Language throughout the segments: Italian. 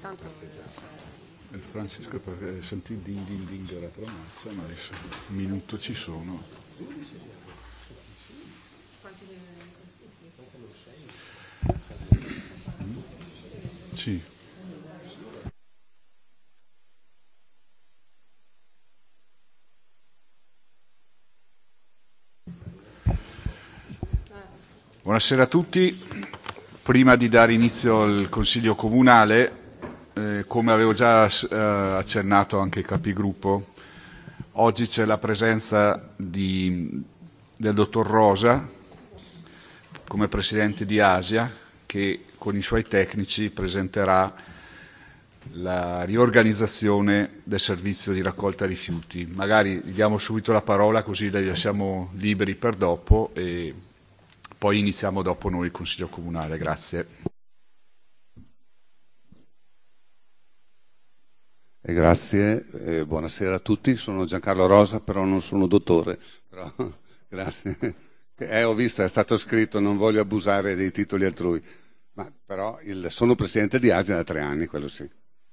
tanto... Il Francesco, perché sentì il ding ding ding della tramazza, ma adesso un minuto ci sono. Sì. Buonasera a tutti. Prima di dare inizio al Consiglio Comunale, come avevo già accennato anche ai capigruppo, oggi c'è la presenza del dottor Rosa come presidente di Asia, che con i suoi tecnici presenterà la riorganizzazione del servizio di raccolta rifiuti. Magari gli diamo subito la parola, così li lasciamo liberi per dopo e poi iniziamo dopo noi il Consiglio Comunale. Grazie. Grazie, buonasera a tutti. Sono Giancarlo Rosa, però non sono dottore. Però, grazie. Ho visto, è stato scritto, non voglio abusare dei titoli altrui, ma però sono presidente di Asia da 3 anni, quello sì.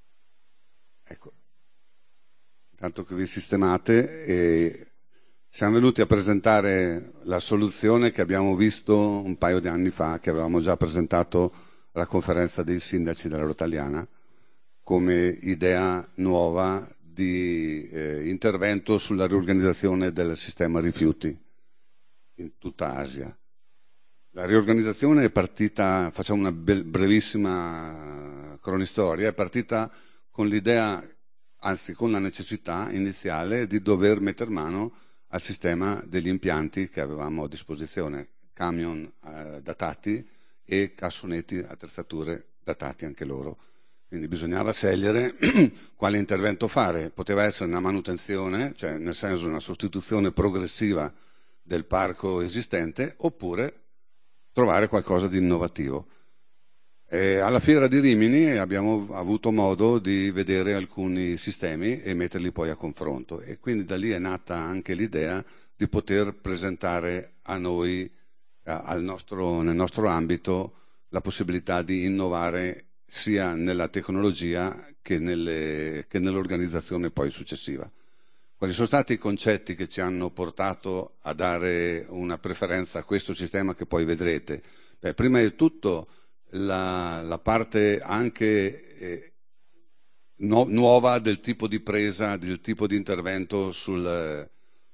Ecco, intanto che vi sistemate, siamo venuti a presentare la soluzione che abbiamo visto un paio di anni fa, che avevamo già presentato alla conferenza dei sindaci della Rotaliana, come idea nuova di intervento sulla riorganizzazione del sistema rifiuti in tutta Asia. La riorganizzazione è partita, facciamo una brevissima cronistoria, è partita con l'idea, anzi con la necessità iniziale di dover mettere mano al sistema degli impianti che avevamo a disposizione, camion datati e cassonetti attrezzature datati anche loro. Quindi bisognava scegliere quale intervento fare. Poteva essere una manutenzione, cioè nel senso una sostituzione progressiva del parco esistente, oppure trovare qualcosa di innovativo. Alla Fiera di Rimini abbiamo avuto modo di vedere alcuni sistemi e metterli poi a confronto, e quindi da lì è nata anche l'idea di poter presentare a noi, nel nostro ambito, la possibilità di innovare sia nella tecnologia che nell'organizzazione poi successiva. Quali sono stati i concetti che ci hanno portato a dare una preferenza a questo sistema che poi vedrete? Beh, prima di tutto la parte anche nuova del tipo di presa, del tipo di intervento sul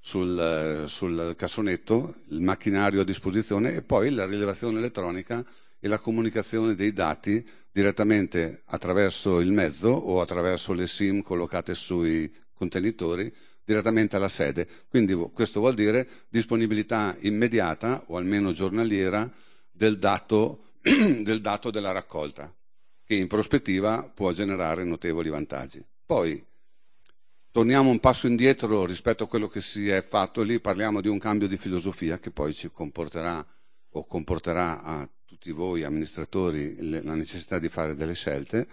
cassonetto, il macchinario a disposizione, e poi la rilevazione elettronica e la comunicazione dei dati direttamente attraverso il mezzo o attraverso le SIM collocate sui contenitori direttamente alla sede. Quindi questo vuol dire disponibilità immediata o almeno giornaliera del dato della raccolta, che in prospettiva può generare notevoli vantaggi. Poi torniamo un passo indietro rispetto a quello che si è fatto lì, parliamo di un cambio di filosofia che poi ci comporterà o comporterà a tutti voi amministratori la necessità di fare delle scelte,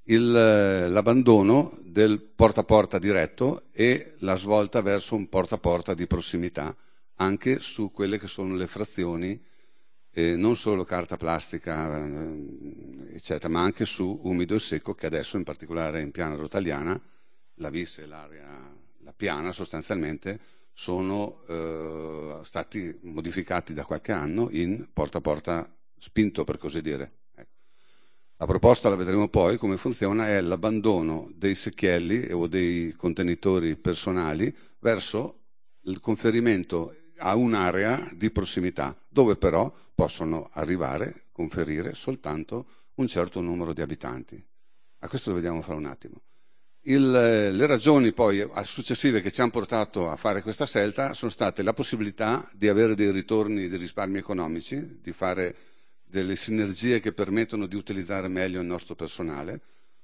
l'abbandono del porta a porta diretto e la svolta verso un porta a porta di prossimità, anche su quelle che sono le frazioni, non solo carta plastica, eccetera, ma anche su umido e secco, che adesso in particolare in Piana Rotaliana, la Vis e la Piana sostanzialmente sono stati modificati da qualche anno in porta a porta spinto, per così dire. Ecco. La proposta, la vedremo poi come funziona, è l'abbandono dei secchielli o dei contenitori personali verso il conferimento a un'area di prossimità, dove però possono arrivare, conferire soltanto un certo numero di abitanti. A questo lo vediamo fra un attimo. Le ragioni poi successive che ci hanno portato a fare questa scelta sono state la possibilità di avere dei ritorni di risparmi economici, di fare delle sinergie che permettono di utilizzare meglio il nostro personale.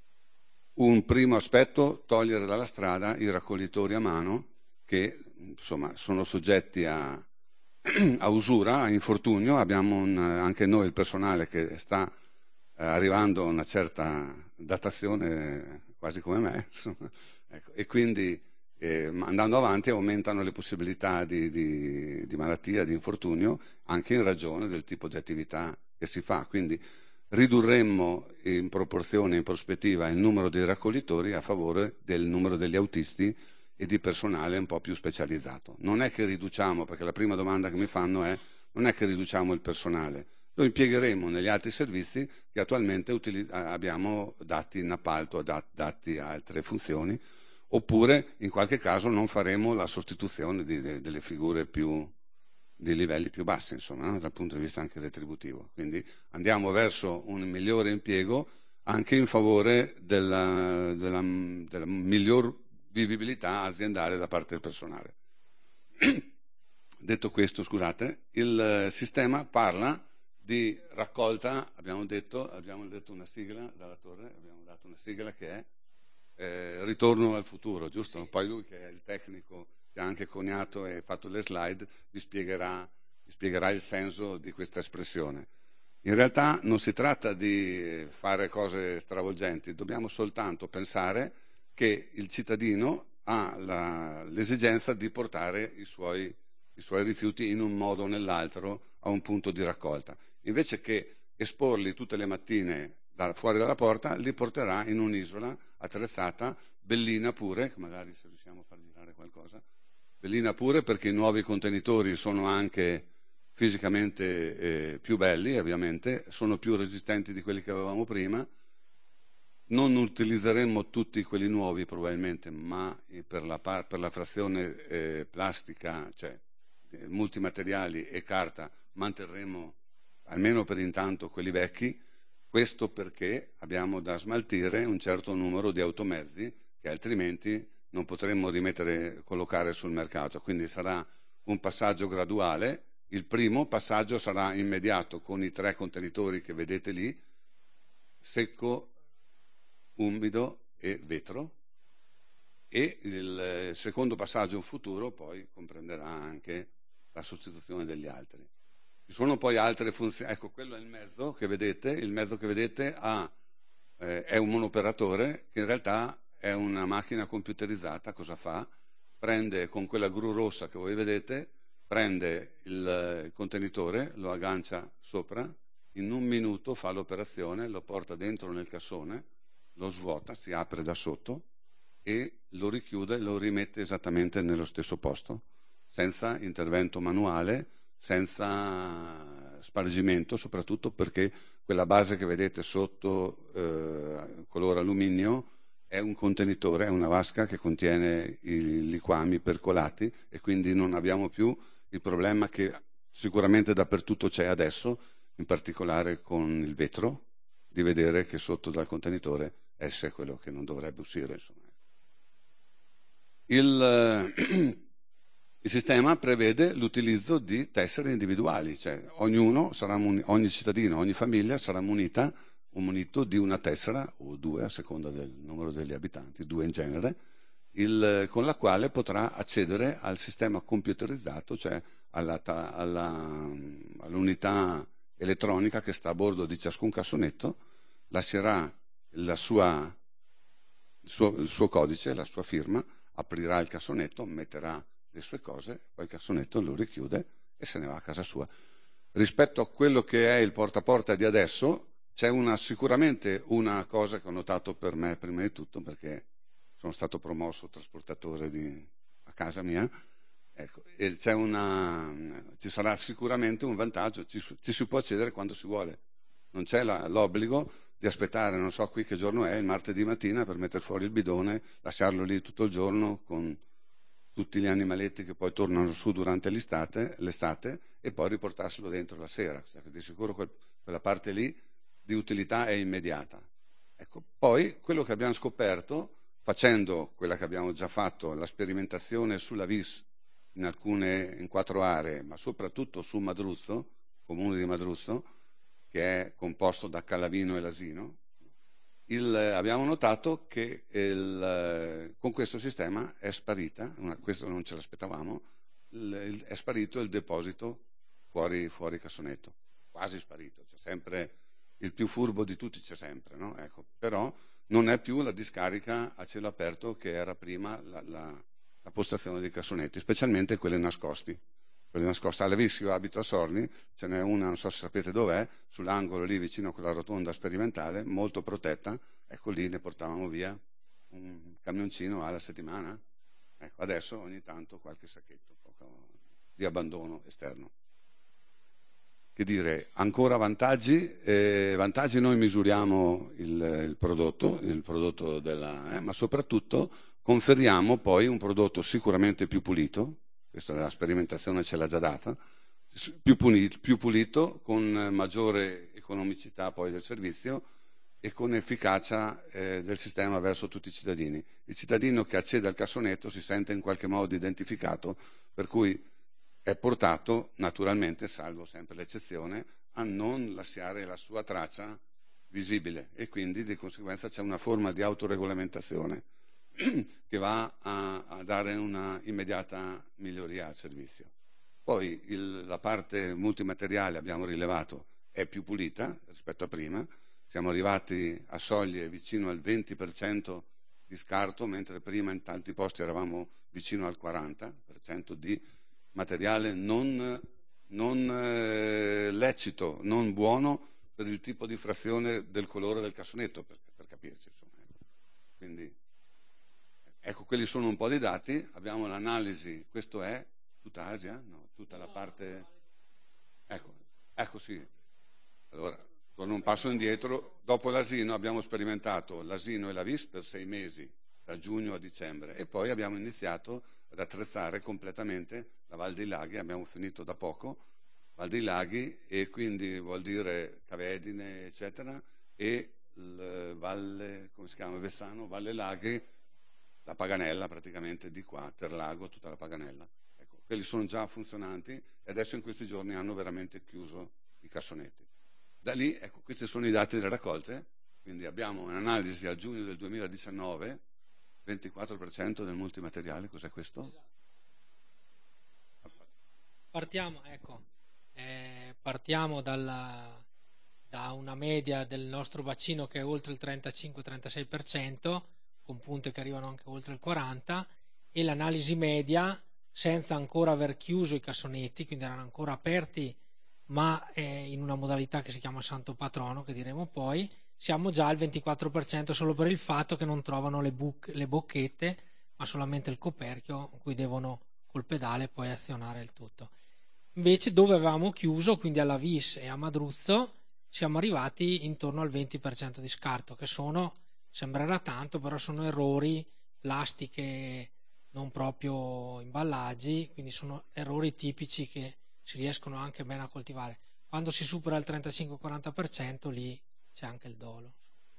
Un primo aspetto, togliere dalla strada i raccoglitori a mano che insomma sono soggetti a usura, a infortunio. Abbiamo anche noi il personale che sta arrivando a una certa datazione, quasi come me, insomma. Ecco. E quindi andando avanti aumentano le possibilità di malattia, di infortunio, anche in ragione del tipo di attività che si fa. Quindi ridurremmo in proporzione, in prospettiva, il numero dei raccoglitori a favore del numero degli autisti e di personale un po' più specializzato. Non è che riduciamo, perché la prima domanda che mi fanno è: non è che riduciamo il personale, lo impiegheremo negli altri servizi che attualmente abbiamo dati in appalto, dati a altre funzioni, oppure in qualche caso non faremo la sostituzione delle figure di livelli più bassi, insomma, no? Dal punto di vista anche retributivo. Quindi andiamo verso un migliore impiego anche in favore della miglior vivibilità aziendale da parte del personale. Detto questo, scusate, il sistema parla di raccolta, abbiamo detto una sigla dalla torre, abbiamo dato una sigla che è Ritorno al futuro, giusto? Poi lui, che è il tecnico che ha anche coniato e fatto le slide, vi spiegherà il senso di questa espressione. In realtà non si tratta di fare cose stravolgenti, dobbiamo soltanto pensare che il cittadino ha l'esigenza di portare i suoi rifiuti in un modo o nell'altro a un punto di raccolta. Invece che esporli tutte le mattine fuori dalla porta, li porterà in un'isola attrezzata, bellina pure, magari se riusciamo a far girare qualcosa, bellina pure, perché i nuovi contenitori sono anche fisicamente più belli, ovviamente, sono più resistenti di quelli che avevamo prima. Non utilizzeremo tutti quelli nuovi probabilmente, ma per la frazione plastica, cioè multimateriali e carta, manterremo almeno per intanto quelli vecchi. Questo perché abbiamo da smaltire un certo numero di automezzi che altrimenti non potremmo collocare sul mercato. Quindi sarà un passaggio graduale. Il primo passaggio sarà immediato con i 3 contenitori che vedete lì, secco, umido e vetro, e il secondo passaggio futuro poi comprenderà anche la sostituzione degli altri. Ci sono poi altre funzioni, ecco, quello è il mezzo che vedete è un monoperatore che in realtà è una macchina computerizzata. Cosa fa? Prende con quella gru rossa che voi vedete, prende il contenitore, lo aggancia sopra, in 1 minuto fa l'operazione, lo porta dentro nel cassone, lo svuota, si apre da sotto e lo richiude, lo rimette esattamente nello stesso posto, senza intervento manuale, senza spargimento, soprattutto perché quella base che vedete sotto color alluminio è un contenitore, è una vasca che contiene i liquami percolati, e quindi non abbiamo più il problema che sicuramente dappertutto c'è adesso, in particolare con il vetro, di vedere che sotto dal contenitore esce quello che non dovrebbe uscire, insomma. Il sistema prevede l'utilizzo di tessere individuali, cioè ogni cittadino, ogni famiglia sarà munito di una tessera, o 2 a seconda del numero degli abitanti, 2 in genere, con la quale potrà accedere al sistema computerizzato, cioè all'unità elettronica che sta a bordo di ciascun cassonetto, lascerà il suo codice, la sua firma, aprirà il cassonetto, metterà le sue cose, poi il cassonetto lo richiude e se ne va a casa sua. Rispetto a quello che è il porta a porta di adesso, c'è sicuramente una cosa che ho notato per me prima di tutto, perché sono stato promosso trasportatore a casa mia, ecco, e ci sarà sicuramente un vantaggio, ci si può accedere quando si vuole, non c'è l'obbligo di aspettare, non so qui che giorno è, il martedì mattina, per mettere fuori il bidone, lasciarlo lì tutto il giorno con tutti gli animaletti che poi tornano su durante l'estate, e poi riportarselo dentro la sera. Cioè, di sicuro quella parte lì di utilità è immediata. Ecco, poi quello che abbiamo scoperto, facendo quella che abbiamo già fatto, la sperimentazione sulla Vis in 4 aree, ma soprattutto su Madruzzo, comune di Madruzzo, che è composto da Callavino e Lasino, abbiamo notato che con questo sistema è sparita, questo non ce l'aspettavamo, è sparito il deposito fuori cassonetto, quasi sparito, c'è sempre il più furbo di tutti, c'è sempre, no? Ecco, però non è più la discarica a cielo aperto che era prima la postazione dei cassonetti, specialmente quelle nascosti. quelle nascoste. Alla Vis, io abito a Sorni, ce n'è una, non so se sapete dov'è, sull'angolo lì vicino a quella rotonda sperimentale, molto protetta. Ecco, lì ne portavamo via un camioncino alla settimana. Ecco, adesso ogni tanto qualche sacchetto di abbandono esterno. Che dire, ancora vantaggi? Vantaggi, noi misuriamo il prodotto ma soprattutto conferiamo poi un prodotto sicuramente più pulito, questa la sperimentazione ce l'ha già data, più pulito, con maggiore economicità poi del servizio e con efficacia del sistema verso tutti i cittadini. Il cittadino che accede al cassonetto si sente in qualche modo identificato, per cui è portato, naturalmente, salvo sempre l'eccezione, a non lasciare la sua traccia visibile e quindi di conseguenza c'è una forma di autoregolamentazione che va a dare una immediata miglioria al servizio. Poi la parte multimateriale, abbiamo rilevato, è più pulita rispetto a prima, siamo arrivati a soglie vicino al 20% di scarto, mentre prima in tanti posti eravamo vicino al 40% di materiale non lecito, non buono per il tipo di frazione del colore del cassonetto, per capirci. Insomma. Quindi, ecco, quelli sono un po' di dati. Abbiamo l'analisi, questo è tutta Asia? No, tutta la parte... Ecco sì. Allora, torno un passo indietro. Dopo l'asino abbiamo sperimentato l'asino e la Vis per 6 mesi, da giugno a dicembre, e poi abbiamo iniziato ad attrezzare completamente la Val dei Laghi, abbiamo finito da poco, Val dei Laghi, e quindi vuol dire Cavedine, eccetera, e Valle, come si chiama, Vezzano, Valle Laghi, la Paganella praticamente di qua, Terlago, tutta la Paganella. Ecco, quelli sono già funzionanti e adesso in questi giorni hanno veramente chiuso i cassonetti. Da lì, ecco, questi sono i dati delle raccolte, quindi abbiamo un'analisi a giugno del 2019, 24% del multimateriale, cos'è questo? Partiamo da una media del nostro bacino che è oltre il 35-36%, con punte che arrivano anche oltre il 40%, e l'analisi media senza ancora aver chiuso i cassonetti, quindi erano ancora aperti ma in una modalità che si chiama santo patrono, che diremo poi, siamo già al 24% solo per il fatto che non trovano le bocchette, ma solamente il coperchio con cui devono col pedale poi azionare il tutto. Invece dove avevamo chiuso, quindi alla Vis e a Madruzzo, siamo arrivati intorno al 20% di scarto, che sembrerà tanto, però sono errori, plastiche non proprio imballaggi, quindi sono errori tipici che si riescono anche bene a coltivare. Quando si supera il 35-40% lì c'è anche il dolo.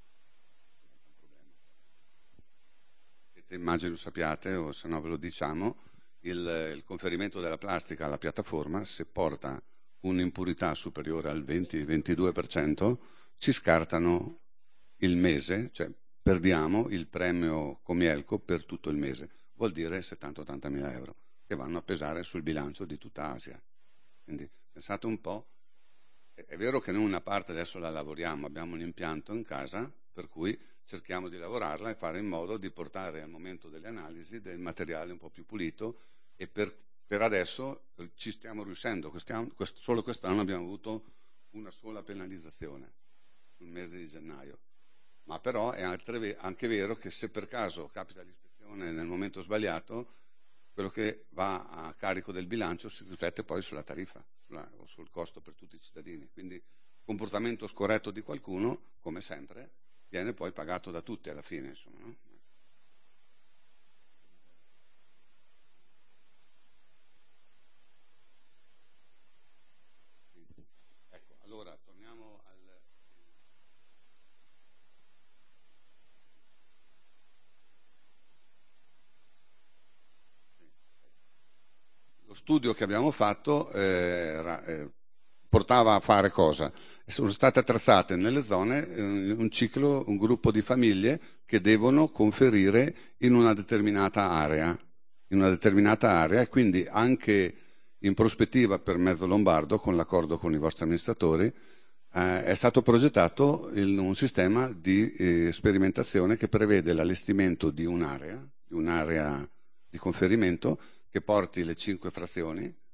Immagino sappiate, o se no ve lo diciamo, il conferimento della plastica alla piattaforma, se porta un'impurità superiore al 20-22%, ci scartano il mese, cioè perdiamo il premio Comielco per tutto il mese, vuol dire 70-80 mila euro, che vanno a pesare sul bilancio di tutta Asia. Quindi pensate un po', è vero che noi una parte adesso la lavoriamo, abbiamo un impianto in casa, per cui cerchiamo di lavorarla e fare in modo di portare al momento delle analisi del materiale un po' più pulito, e per adesso ci stiamo riuscendo. Solo quest'anno abbiamo avuto una sola penalizzazione sul mese di gennaio, ma però è anche vero che se per caso capita l'ispezione nel momento sbagliato, quello che va a carico del bilancio si riflette poi sulla tariffa o sul costo per tutti i cittadini. Quindi comportamento scorretto di qualcuno, come sempre, viene poi pagato da tutti alla fine, insomma, no? Ecco, allora torniamo lo studio che abbiamo fatto portava a fare cosa? Sono state attrezzate nelle zone un gruppo di famiglie che devono conferire in una determinata area, e quindi anche in prospettiva per Mezzo Lombardo, con l'accordo con i vostri amministratori, è stato progettato un sistema di sperimentazione che prevede l'allestimento di un'area di conferimento che porti le 5 frazioni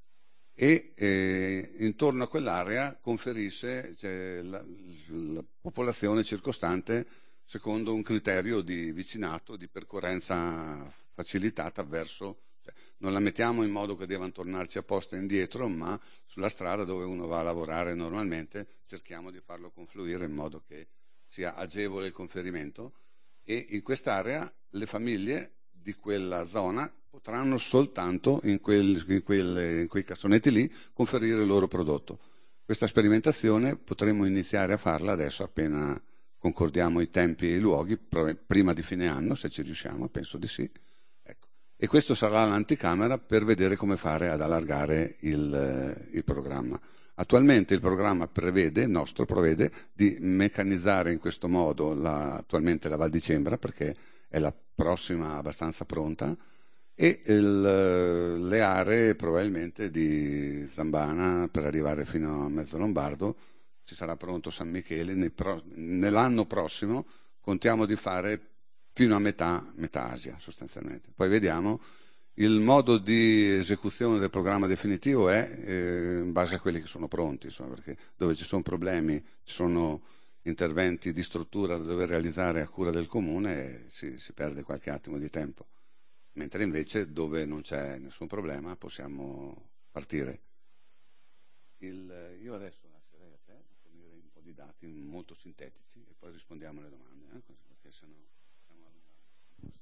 e intorno a quell'area conferisce la popolazione circostante secondo un criterio di vicinato, di percorrenza facilitata verso, cioè, non la mettiamo in modo che devono tornarci apposta indietro, ma sulla strada dove uno va a lavorare normalmente cerchiamo di farlo confluire in modo che sia agevole il conferimento, e in quest'area le famiglie di quella zona potranno soltanto in quei cassonetti lì conferire il loro prodotto. Questa sperimentazione potremo iniziare a farla adesso appena concordiamo i tempi e i luoghi, prima di fine anno, se ci riusciamo, penso di sì. Ecco. E questo sarà l'anticamera per vedere come fare ad allargare il programma. Attualmente il programma prevede di meccanizzare in questo modo attualmente la Val di Cembra, perché è la prossima abbastanza pronta, e le aree probabilmente di Zambana per arrivare fino a Mezzolombardo. Ci sarà pronto San Michele, nell'anno prossimo contiamo di fare fino a metà Asia sostanzialmente. Poi vediamo, il modo di esecuzione del programma definitivo è in base a quelli che sono pronti, insomma, perché dove ci sono problemi, ci sono interventi di struttura da dover realizzare a cura del comune e si perde qualche attimo di tempo, mentre invece dove non c'è nessun problema possiamo partire. Io adesso lascerei a te di fornire un po' di dati molto sintetici e poi rispondiamo alle domande, perché sennò stiamo allungando.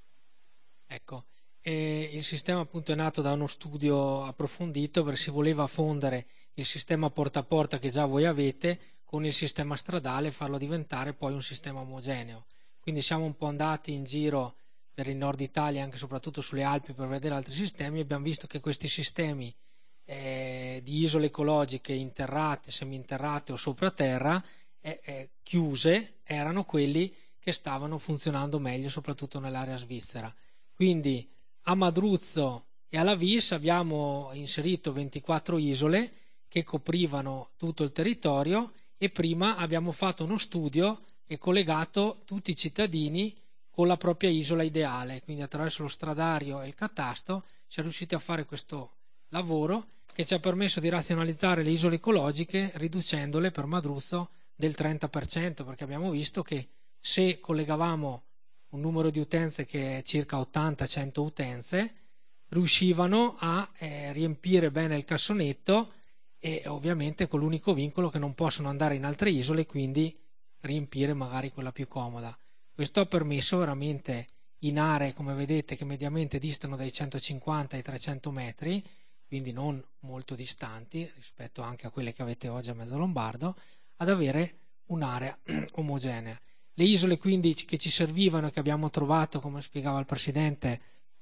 Ecco, il sistema appunto è nato da uno studio approfondito perché si voleva fondere il sistema porta a porta che già voi avete con il sistema stradale e farlo diventare poi un sistema omogeneo. Quindi siamo un po' andati in giro per il nord Italia, anche soprattutto sulle Alpi, per vedere altri sistemi, e abbiamo visto che questi sistemi di isole ecologiche interrate, seminterrate o sopra-terra chiuse erano quelli che stavano funzionando meglio, soprattutto nell'area svizzera. Quindi a Madruzzo e alla Vis abbiamo inserito 24 isole che coprivano tutto il territorio, e prima abbiamo fatto uno studio e collegato tutti i cittadini con la propria isola ideale, quindi attraverso lo stradario e il catasto siamo riusciti a fare questo lavoro che ci ha permesso di razionalizzare le isole ecologiche riducendole per Madruzzo del 30%, perché abbiamo visto che se collegavamo un numero di utenze che è circa 80-100 utenze, riuscivano a riempire bene il cassonetto, e ovviamente con l'unico vincolo che non possono andare in altre isole, quindi riempire magari quella più comoda. Questo ha permesso veramente in aree, come vedete, che mediamente distano dai 150 ai 300 metri, quindi non molto distanti rispetto anche a quelle che avete oggi a Mezzolombardo, ad avere un'area omogenea. Le isole quindi che ci servivano e che abbiamo trovato, come spiegava il Presidente,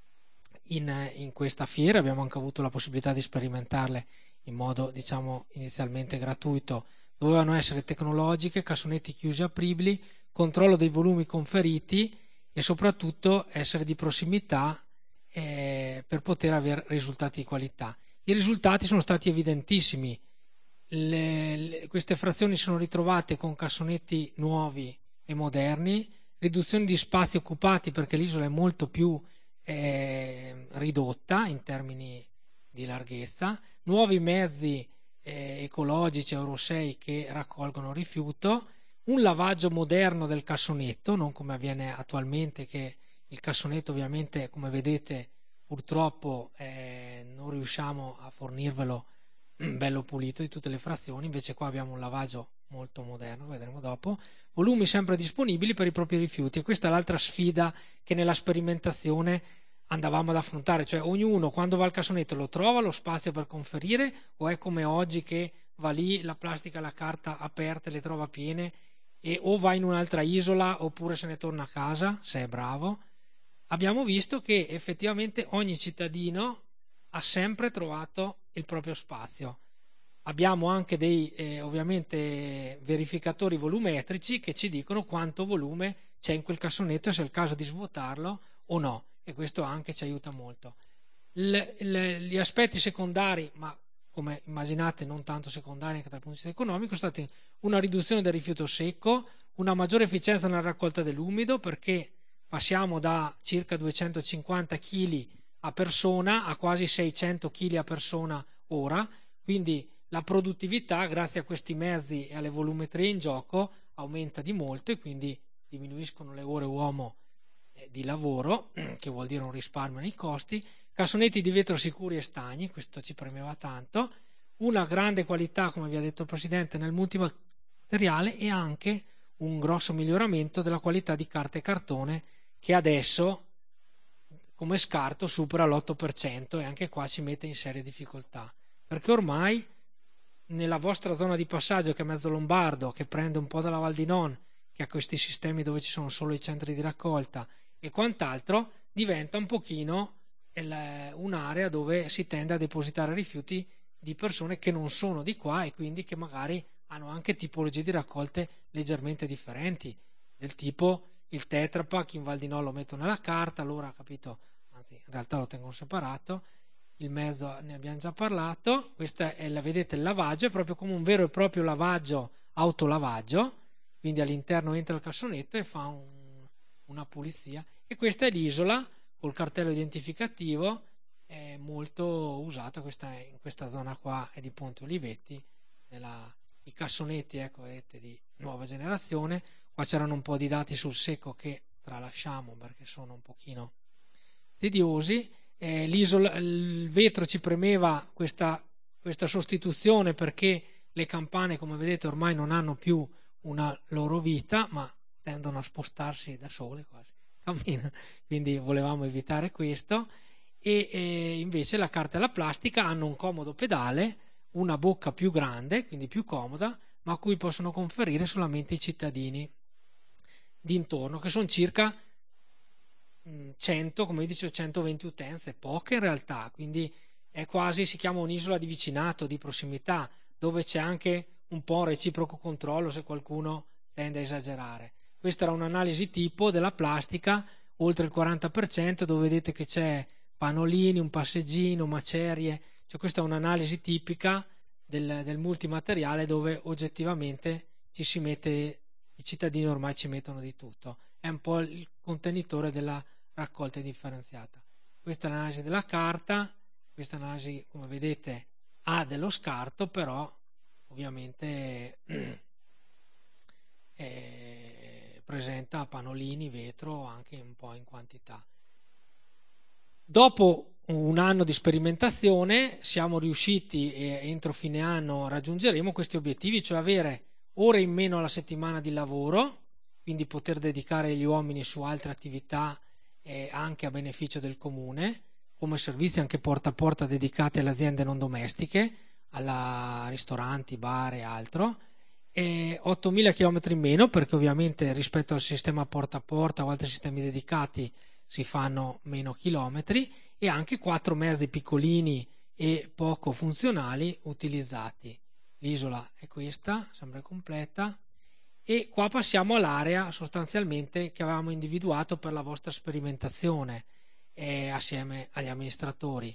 in questa fiera, abbiamo anche avuto la possibilità di sperimentarle in modo, diciamo, inizialmente gratuito, dovevano essere tecnologiche, cassonetti chiusi apribili, controllo dei volumi conferiti e soprattutto essere di prossimità per poter avere risultati di qualità. I risultati sono stati evidentissimi. Queste frazioni sono ritrovate con cassonetti nuovi e moderni, riduzione di spazi occupati perché l'isola è molto più ridotta in termini di larghezza, nuovi mezzi ecologici Euro 6 che raccolgono rifiuto, un lavaggio moderno del cassonetto, non come avviene attualmente, che il cassonetto ovviamente, come vedete, purtroppo non riusciamo a fornirvelo bello pulito di tutte le frazioni, invece qua abbiamo un lavaggio molto moderno, vedremo dopo, volumi sempre disponibili per i propri rifiuti, e questa è l'altra sfida che nella sperimentazione andavamo ad affrontare, cioè ognuno quando va al cassonetto lo trova lo spazio per conferire, o è come oggi che va lì, la plastica e la carta aperte le trova piene e o va in un'altra isola oppure se ne torna a casa se è bravo. Abbiamo visto che effettivamente ogni cittadino ha sempre trovato il proprio spazio. Abbiamo anche dei ovviamente verificatori volumetrici che ci dicono quanto volume c'è in quel cassonetto e se è il caso di svuotarlo o no, e questo anche ci aiuta molto. Gli aspetti secondari, ma come immaginate non tanto secondari anche dal punto di vista economico, sono stati una riduzione del rifiuto secco, una maggiore efficienza nella raccolta dell'umido, perché passiamo da circa 250 kg a persona a quasi 600 kg a persona ora, quindi la produttività grazie a questi mezzi e alle volumetrie in gioco aumenta di molto e quindi diminuiscono le ore uomo di lavoro, che vuol dire un risparmio nei costi. Cassonetti di vetro sicuri e stagni, questo ci premeva tanto, una grande qualità, come vi ha detto il Presidente, nel multimateriale e anche un grosso miglioramento della qualità di carta e cartone, che adesso come scarto supera l'8% e anche qua ci mette in serie difficoltà, perché ormai nella vostra zona di passaggio, che è Mezzo Lombardo, che prende un po' dalla Val di Non, che ha questi sistemi dove ci sono solo i centri di raccolta e quant'altro, diventa un pochino un'area dove si tende a depositare rifiuti di persone che non sono di qua e quindi che magari hanno anche tipologie di raccolte leggermente differenti, del tipo il Tetra Pak in Val di Non lo metto nella carta, allora capito, anzi in realtà lo tengono separato, il mezzo ne abbiamo già parlato, questa è vedete il lavaggio, è proprio come un vero e proprio lavaggio, autolavaggio, quindi all'interno entra il cassonetto e fa una pulizia, e questa è l'isola col cartello identificativo, è molto usata in questa zona qua, è di Ponte Olivetti, i cassonetti, ecco, vedete, di nuova generazione. Qua c'erano un po' di dati sul secco che tralasciamo perché sono un pochino tediosi. Il vetro ci premeva questa sostituzione perché le campane, come vedete, ormai non hanno più una loro vita, ma tendono a spostarsi da sole, quasi camminano, quindi volevamo evitare questo. E invece la carta e la plastica hanno un comodo pedale, una bocca più grande, quindi più comoda, ma a cui possono conferire solamente i cittadini d'intorno, che sono circa 100, come dicevo, 120 utenze, poche in realtà, quindi è quasi, si chiama un'isola di vicinato, di prossimità, dove c'è anche un po' un reciproco controllo se qualcuno tende a esagerare. Questa era un'analisi tipo della plastica, oltre il 40%, dove vedete che c'è pannolini, un passeggino, macerie, cioè questa è un'analisi tipica del multimateriale, dove oggettivamente ci si mette, i cittadini ormai ci mettono di tutto, è un po' il contenitore della raccolta differenziata. Questa è l'analisi della carta, questa analisi, come vedete, ha dello scarto, però ovviamente presenta pannolini, vetro anche un po' in quantità. Dopo un anno di sperimentazione siamo riusciti, e entro fine anno raggiungeremo questi obiettivi, cioè avere ore in meno alla settimana di lavoro, quindi poter dedicare gli uomini su altre attività anche a beneficio del comune, come servizi anche porta a porta dedicati alle aziende non domestiche, alla ristoranti, bar e altro, e 8.000 km in meno, perché ovviamente rispetto al sistema porta a porta o altri sistemi dedicati si fanno meno chilometri, e anche 4 mezzi piccolini e poco funzionali utilizzati. L'isola è questa, sembra completa, e qua passiamo all'area sostanzialmente che avevamo individuato per la vostra sperimentazione assieme agli amministratori.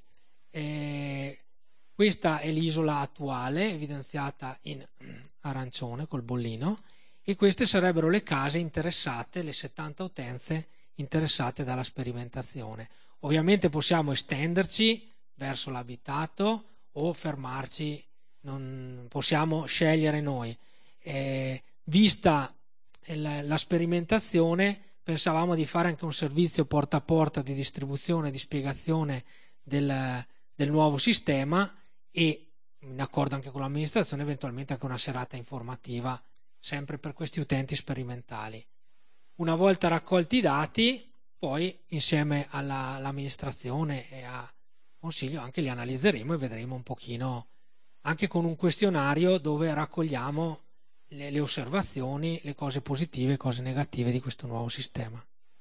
Questa è l'isola attuale, evidenziata in arancione col bollino, e queste sarebbero le case interessate, le 70 utenze interessate dalla sperimentazione. Ovviamente possiamo estenderci verso l'abitato o fermarci, non possiamo scegliere noi. Vista la sperimentazione, pensavamo di fare anche un servizio porta a porta di distribuzione e di spiegazione del nuovo sistema, e in accordo anche con l'amministrazione eventualmente anche una serata informativa sempre per questi utenti sperimentali. Una volta raccolti i dati, poi insieme all'amministrazione e a consiglio anche li analizzeremo e vedremo un pochino, anche con un questionario dove raccogliamo le osservazioni, le cose positive e cose negative di questo nuovo sistema.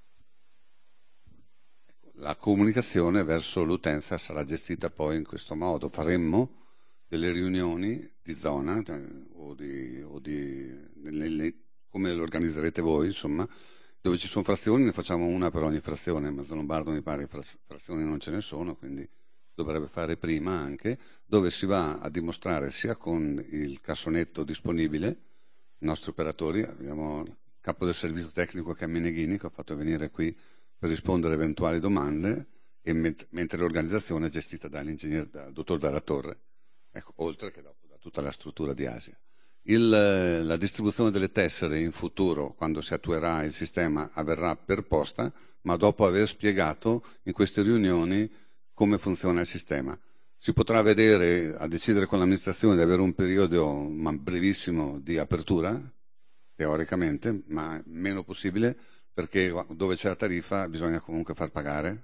La comunicazione verso l'utenza sarà gestita poi in questo modo. Faremmo delle riunioni di zona come lo organizzerete voi, insomma, dove ci sono frazioni, ne facciamo una per ogni frazione. Ma Mezzo Lombardo mi pare frazioni non ce ne sono, quindi dovrebbe fare prima anche, dove si va a dimostrare sia con il cassonetto disponibile, i nostri operatori, abbiamo il capo del servizio tecnico che è Meneghini, che ho fatto venire qui per rispondere a eventuali domande, e mentre l'organizzazione è gestita dall'ingegnere, dal dottor Dalla Torre, ecco, oltre che dopo da tutta la struttura di Asia. La distribuzione delle tessere in futuro, quando si attuerà il sistema, avverrà per posta, ma dopo aver spiegato in queste riunioni come funziona il sistema. Si potrà vedere, a decidere con l'amministrazione di avere un periodo brevissimo di apertura, teoricamente, ma meno possibile, perché dove c'è la tariffa bisogna comunque far pagare,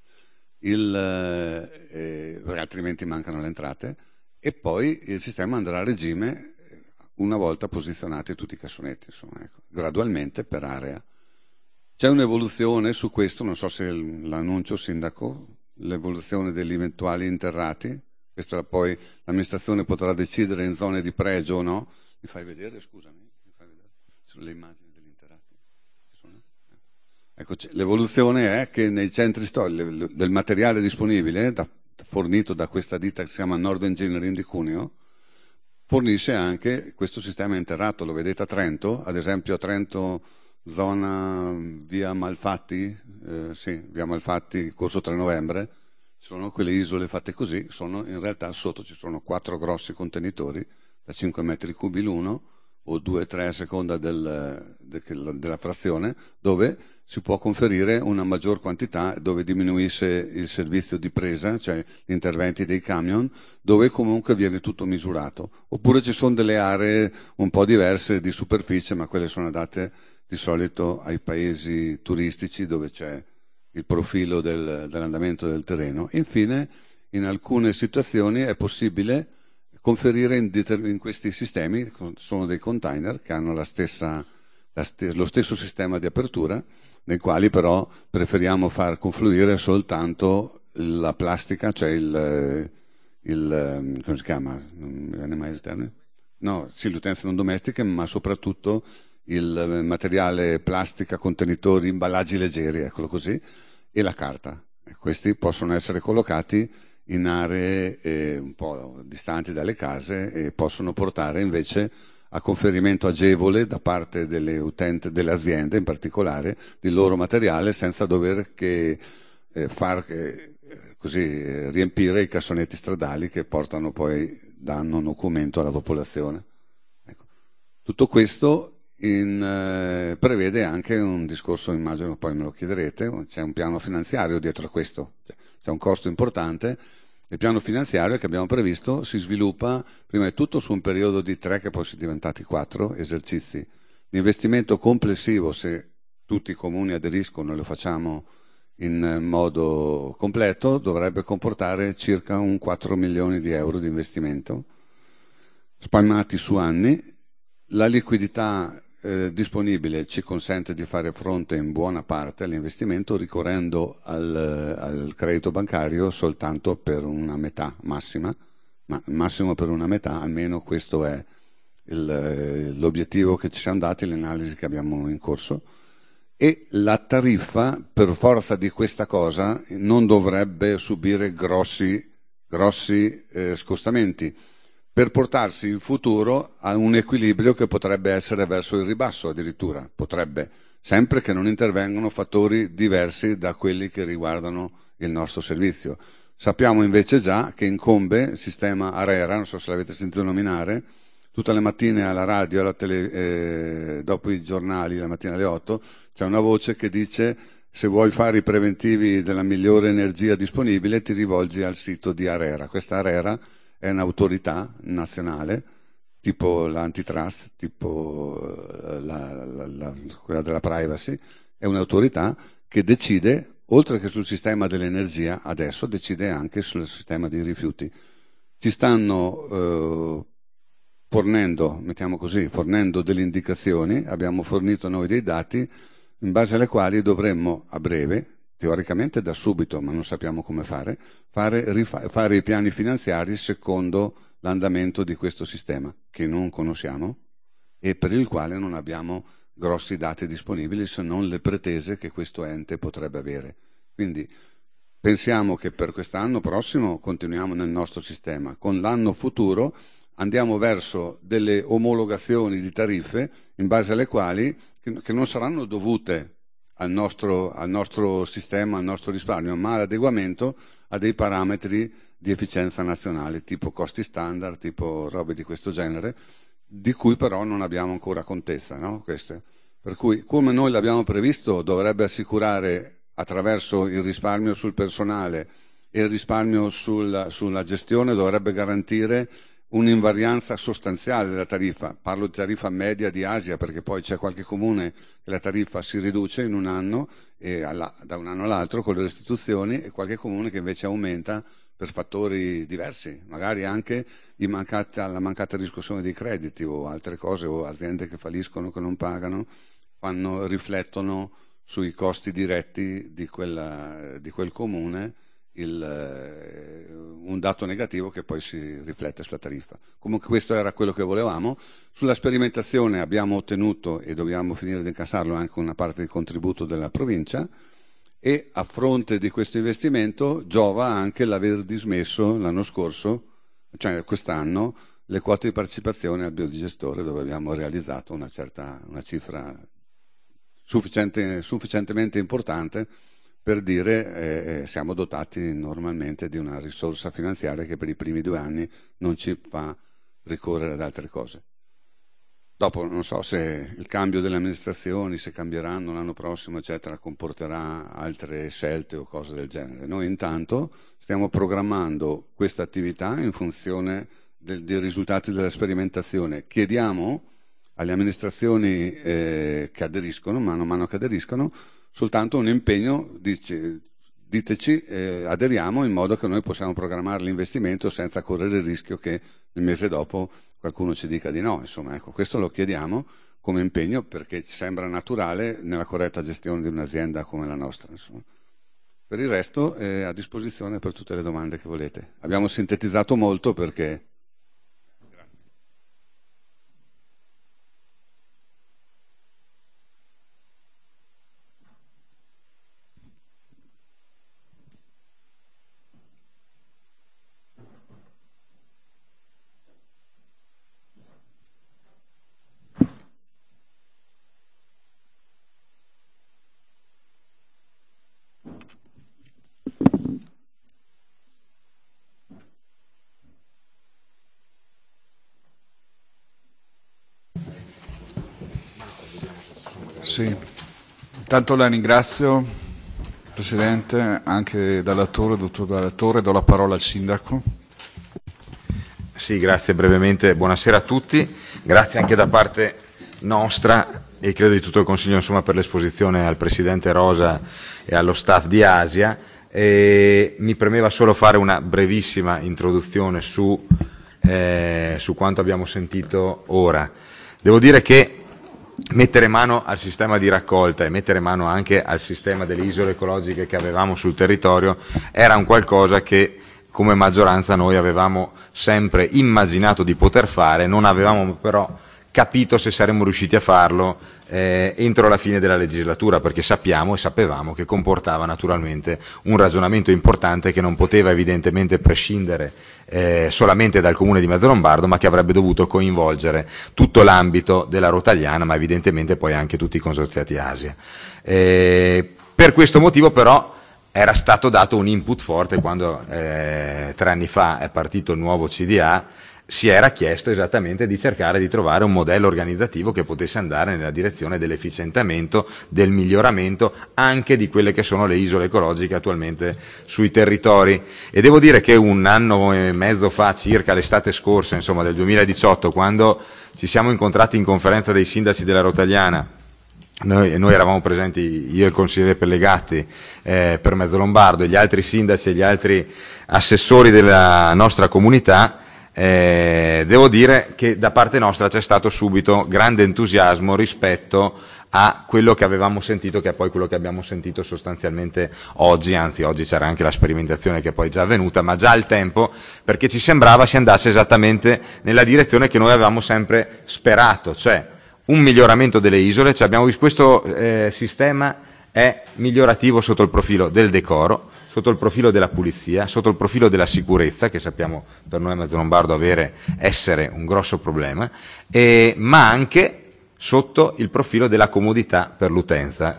altrimenti mancano le entrate, e poi il sistema andrà a regime una volta posizionati tutti i cassonetti, insomma, ecco, gradualmente per area. C'è un'evoluzione su questo, non so se l'annuncio, sindaco, l'evoluzione degli eventuali interrati, questa poi l'amministrazione potrà decidere in zone di pregio o no. Mi fai vedere, scusami, sono le immagini degli interrati. Ecco, l'evoluzione è che nei centri storici del materiale disponibile, fornito da questa ditta che si chiama Nord Engineering di Cuneo, fornisce anche questo sistema interrato. Lo vedete a Trento, ad esempio a Trento, zona via Malfatti, via Malfatti, corso 3 novembre, sono quelle isole fatte così, in realtà sotto ci sono 4 grossi contenitori da 5 metri cubi l'uno, o 2-3 a seconda della frazione, dove si può conferire una maggior quantità, dove diminuisce il servizio di presa, cioè gli interventi dei camion, dove comunque viene tutto misurato. Oppure ci sono delle aree un po' diverse di superficie, ma quelle sono adatte di solito ai paesi turistici dove c'è il profilo dell'andamento del terreno. Infine, in alcune situazioni è possibile conferire in questi sistemi, sono dei container che hanno lo stesso sistema di apertura, nei quali però preferiamo far confluire soltanto la plastica, cioè come si chiama? Non mi viene mai il termine? No, sì, le utenze non domestiche, ma soprattutto il materiale plastica, contenitori, imballaggi leggeri, eccolo così, e la carta. E questi possono essere collocati in aree un po' distanti dalle case e possono portare invece a conferimento agevole da parte delle utenti, delle aziende in particolare, del loro materiale, senza dover riempire i cassonetti stradali che portano poi danno documento alla popolazione. Ecco. Tutto questo prevede anche un discorso, immagino poi me lo chiederete, c'è un piano finanziario dietro a questo, c'è un costo importante. Il piano finanziario che abbiamo previsto si sviluppa prima di tutto su un periodo di 3 che poi sono diventati 4 esercizi. L'investimento complessivo, se tutti i comuni aderiscono e lo facciamo in modo completo, dovrebbe comportare circa un 4 milioni di euro di investimento, spalmati su anni. La liquidità disponibile ci consente di fare fronte in buona parte all'investimento ricorrendo al credito bancario soltanto per una metà massimo per una metà, almeno questo è l'obiettivo che ci siamo dati, l'analisi che abbiamo in corso, e la tariffa per forza di questa cosa non dovrebbe subire grossi scostamenti, per portarsi in futuro a un equilibrio che potrebbe essere verso il ribasso addirittura, potrebbe, sempre che non intervengano fattori diversi da quelli che riguardano il nostro servizio. Sappiamo invece già che incombe il sistema ARERA, non so se l'avete sentito nominare, tutte le mattine alla radio, dopo i giornali, la mattina alle 8, c'è una voce che dice: se vuoi fare i preventivi della migliore energia disponibile ti rivolgi al sito di ARERA. Questa ARERA è un'autorità nazionale, tipo l'antitrust, tipo quella della privacy, è un'autorità che decide, oltre che sul sistema dell'energia, adesso decide anche sul sistema dei rifiuti. Ci stanno fornendo delle indicazioni, abbiamo fornito noi dei dati in base alle quali dovremmo a breve, teoricamente da subito, ma non sappiamo come fare i piani finanziari secondo l'andamento di questo sistema, che non conosciamo e per il quale non abbiamo grossi dati disponibili, se non le pretese che questo ente potrebbe avere. Quindi pensiamo che per quest'anno prossimo continuiamo nel nostro sistema, con l'anno futuro andiamo verso delle omologazioni di tariffe in base alle quali, che non saranno dovute al nostro sistema, al nostro risparmio, ma all'adeguamento a dei parametri di efficienza nazionale, tipo costi standard, tipo robe di questo genere, di cui però non abbiamo ancora contezza, no? Queste. Per cui, come noi l'abbiamo previsto, dovrebbe assicurare attraverso il risparmio sul personale e il risparmio sulla gestione, dovrebbe garantire un'invarianza sostanziale della tariffa. Parlo di tariffa media di Asia, perché poi c'è qualche comune che la tariffa si riduce in un anno e da un anno all'altro con le restituzioni, e qualche comune che invece aumenta per fattori diversi, magari anche la mancata riscossione dei crediti o altre cose, o aziende che falliscono, che non pagano, riflettono sui costi diretti di quel comune un dato negativo che poi si riflette sulla tariffa. Comunque questo era quello che volevamo. Sulla sperimentazione abbiamo ottenuto, e dobbiamo finire di incassarlo, anche una parte del contributo della provincia, e a fronte di questo investimento giova anche l'aver dismesso l'anno scorso, cioè quest'anno, le quote di partecipazione al biodigestore, dove abbiamo realizzato una cifra sufficientemente importante per dire siamo dotati normalmente di una risorsa finanziaria che per i primi 2 anni non ci fa ricorrere ad altre cose. Dopo non so se il cambio delle amministrazioni, se cambieranno l'anno prossimo, eccetera, comporterà altre scelte o cose del genere. Noi intanto stiamo programmando questa attività in funzione dei risultati della sperimentazione. Chiediamo alle amministrazioni che aderiscono, mano a mano che aderiscono, soltanto un impegno, diteci, aderiamo, in modo che noi possiamo programmare l'investimento senza correre il rischio che il mese dopo qualcuno ci dica di no. Insomma, ecco, questo lo chiediamo come impegno, perché ci sembra naturale nella corretta gestione di un'azienda come la nostra. Insomma. Per il resto è a disposizione per tutte le domande che volete. Abbiamo sintetizzato molto perché... Sì, intanto la ringrazio, Presidente, anche dottor Dallattore, do la parola al Sindaco. Sì, grazie brevemente, buonasera a tutti, grazie anche da parte nostra e credo di tutto il Consiglio, insomma, per l'esposizione al Presidente Rosa e allo staff di Asia. Mi premeva solo fare una brevissima introduzione su quanto abbiamo sentito ora. Devo dire che mettere mano al sistema di raccolta e mettere mano anche al sistema delle isole ecologiche che avevamo sul territorio era un qualcosa che come maggioranza noi avevamo sempre immaginato di poter fare, non avevamo però capito se saremmo riusciti a farlo entro la fine della legislatura, perché sapevamo che comportava naturalmente un ragionamento importante che non poteva evidentemente prescindere solamente dal Comune di Mezzolombardo, ma che avrebbe dovuto coinvolgere tutto l'ambito della Rotagliana, ma evidentemente poi anche tutti i consorziati Asia. Per questo motivo però era stato dato un input forte quando 3 anni fa è partito il nuovo CDA. Si era chiesto esattamente di cercare di trovare un modello organizzativo che potesse andare nella direzione dell'efficientamento, del miglioramento anche di quelle che sono le isole ecologiche attualmente sui territori. E devo dire che 1 anno e mezzo fa, circa l'estate scorsa, insomma del 2018, quando ci siamo incontrati in conferenza dei sindaci della Rotagliana, noi eravamo presenti, io e il consigliere Pellegatti per Mezzolombardo e gli altri sindaci e gli altri assessori della nostra comunità, devo dire che da parte nostra c'è stato subito grande entusiasmo rispetto a quello che avevamo sentito, che è poi quello che abbiamo sentito sostanzialmente oggi, anzi oggi c'era anche la sperimentazione che è poi già avvenuta, ma già al tempo, perché ci sembrava si andasse esattamente nella direzione che noi avevamo sempre sperato, cioè un miglioramento delle isole. Cioè abbiamo visto questo sistema è migliorativo sotto il profilo del decoro, sotto il profilo della pulizia, sotto il profilo della sicurezza, che sappiamo per noi a Mezzolombardo essere un grosso problema, ma anche sotto il profilo della comodità per l'utenza.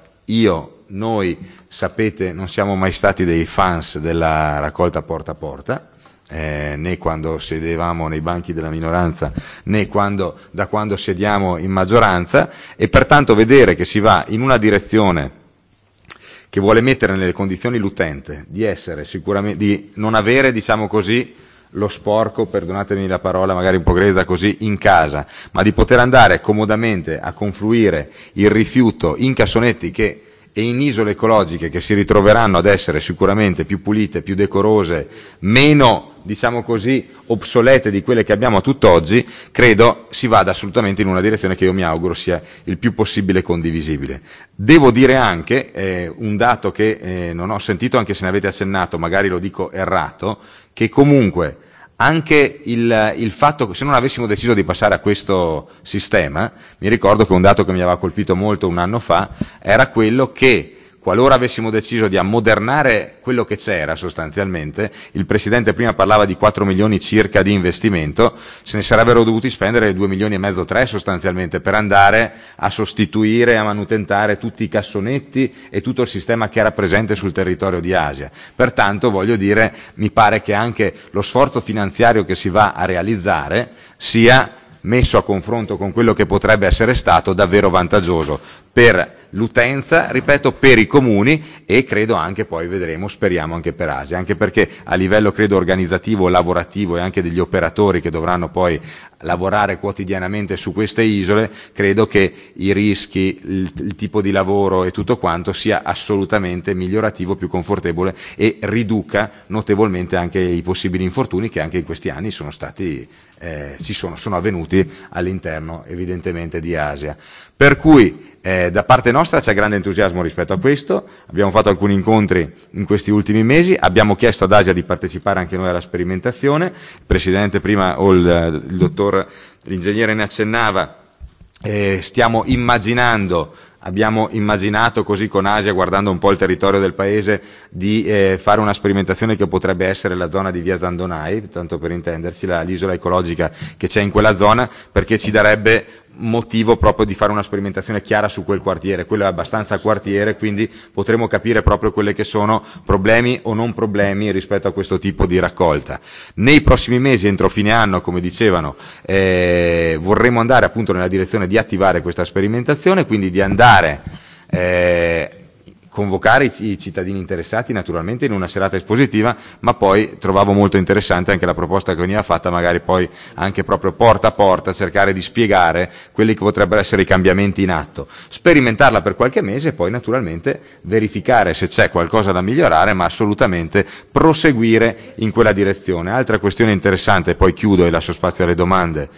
Noi, sapete, non siamo mai stati dei fans della raccolta porta a porta, né quando sedevamo nei banchi della minoranza né da quando sediamo in maggioranza, e pertanto vedere che si va in una direzione che vuole mettere nelle condizioni l'utente di essere sicuramente, di non avere, diciamo così, lo sporco, perdonatemi la parola magari un po' grezza così, in casa, ma di poter andare comodamente a confluire il rifiuto in cassonetti e in isole ecologiche che si ritroveranno ad essere sicuramente più pulite, più decorose, meno, diciamo così, obsolete di quelle che abbiamo a tutt'oggi, credo si vada assolutamente in una direzione che io mi auguro sia il più possibile condivisibile. Devo dire anche, un dato che non ho sentito, anche se ne avete accennato, magari lo dico errato, che comunque anche il fatto che se non avessimo deciso di passare a questo sistema, mi ricordo che un dato che mi aveva colpito molto un anno fa era quello che qualora avessimo deciso di ammodernare quello che c'era sostanzialmente, il Presidente prima parlava di 4 milioni circa di investimento, se ne sarebbero dovuti spendere 2 milioni e mezzo, 3 sostanzialmente, per andare a sostituire, a manutentare tutti i cassonetti e tutto il sistema che era presente sul territorio di Asia. Pertanto, voglio dire, mi pare che anche lo sforzo finanziario che si va a realizzare sia messo a confronto con quello che potrebbe essere stato davvero vantaggioso per l'utenza, ripeto, per i comuni e credo anche poi vedremo, speriamo anche per Asia, anche perché a livello credo organizzativo, lavorativo e anche degli operatori che dovranno poi lavorare quotidianamente su queste isole, credo che i rischi, il tipo di lavoro e tutto quanto sia assolutamente migliorativo, più confortevole e riduca notevolmente anche i possibili infortuni che anche in questi anni sono stati sono avvenuti all'interno evidentemente di Asia. Per cui da parte nostra c'è grande entusiasmo rispetto a questo, abbiamo fatto alcuni incontri in questi ultimi mesi, abbiamo chiesto ad Asia di partecipare anche noi alla sperimentazione, il Presidente prima o il dottor, l'ingegnere ne accennava, stiamo immaginando, abbiamo immaginato così con Asia, guardando un po' il territorio del paese, di fare una sperimentazione che potrebbe essere la zona di via Zandonai, tanto per intenderci, l'isola ecologica che c'è in quella zona, perché ci darebbe motivo proprio di fare una sperimentazione chiara su quel quartiere. Quello è abbastanza quartiere, quindi potremo capire proprio quelle che sono problemi o non problemi rispetto a questo tipo di raccolta. Nei prossimi mesi, entro fine anno, come dicevano, vorremmo andare appunto nella direzione di attivare questa sperimentazione, quindi di andare convocare i cittadini interessati naturalmente in una serata espositiva, ma poi trovavo molto interessante anche la proposta che veniva fatta, magari poi anche proprio porta a porta, cercare di spiegare quelli che potrebbero essere i cambiamenti in atto, sperimentarla per qualche mese e poi naturalmente verificare se c'è qualcosa da migliorare, ma assolutamente proseguire in quella direzione. Altra questione interessante, poi chiudo e lascio spazio alle domande,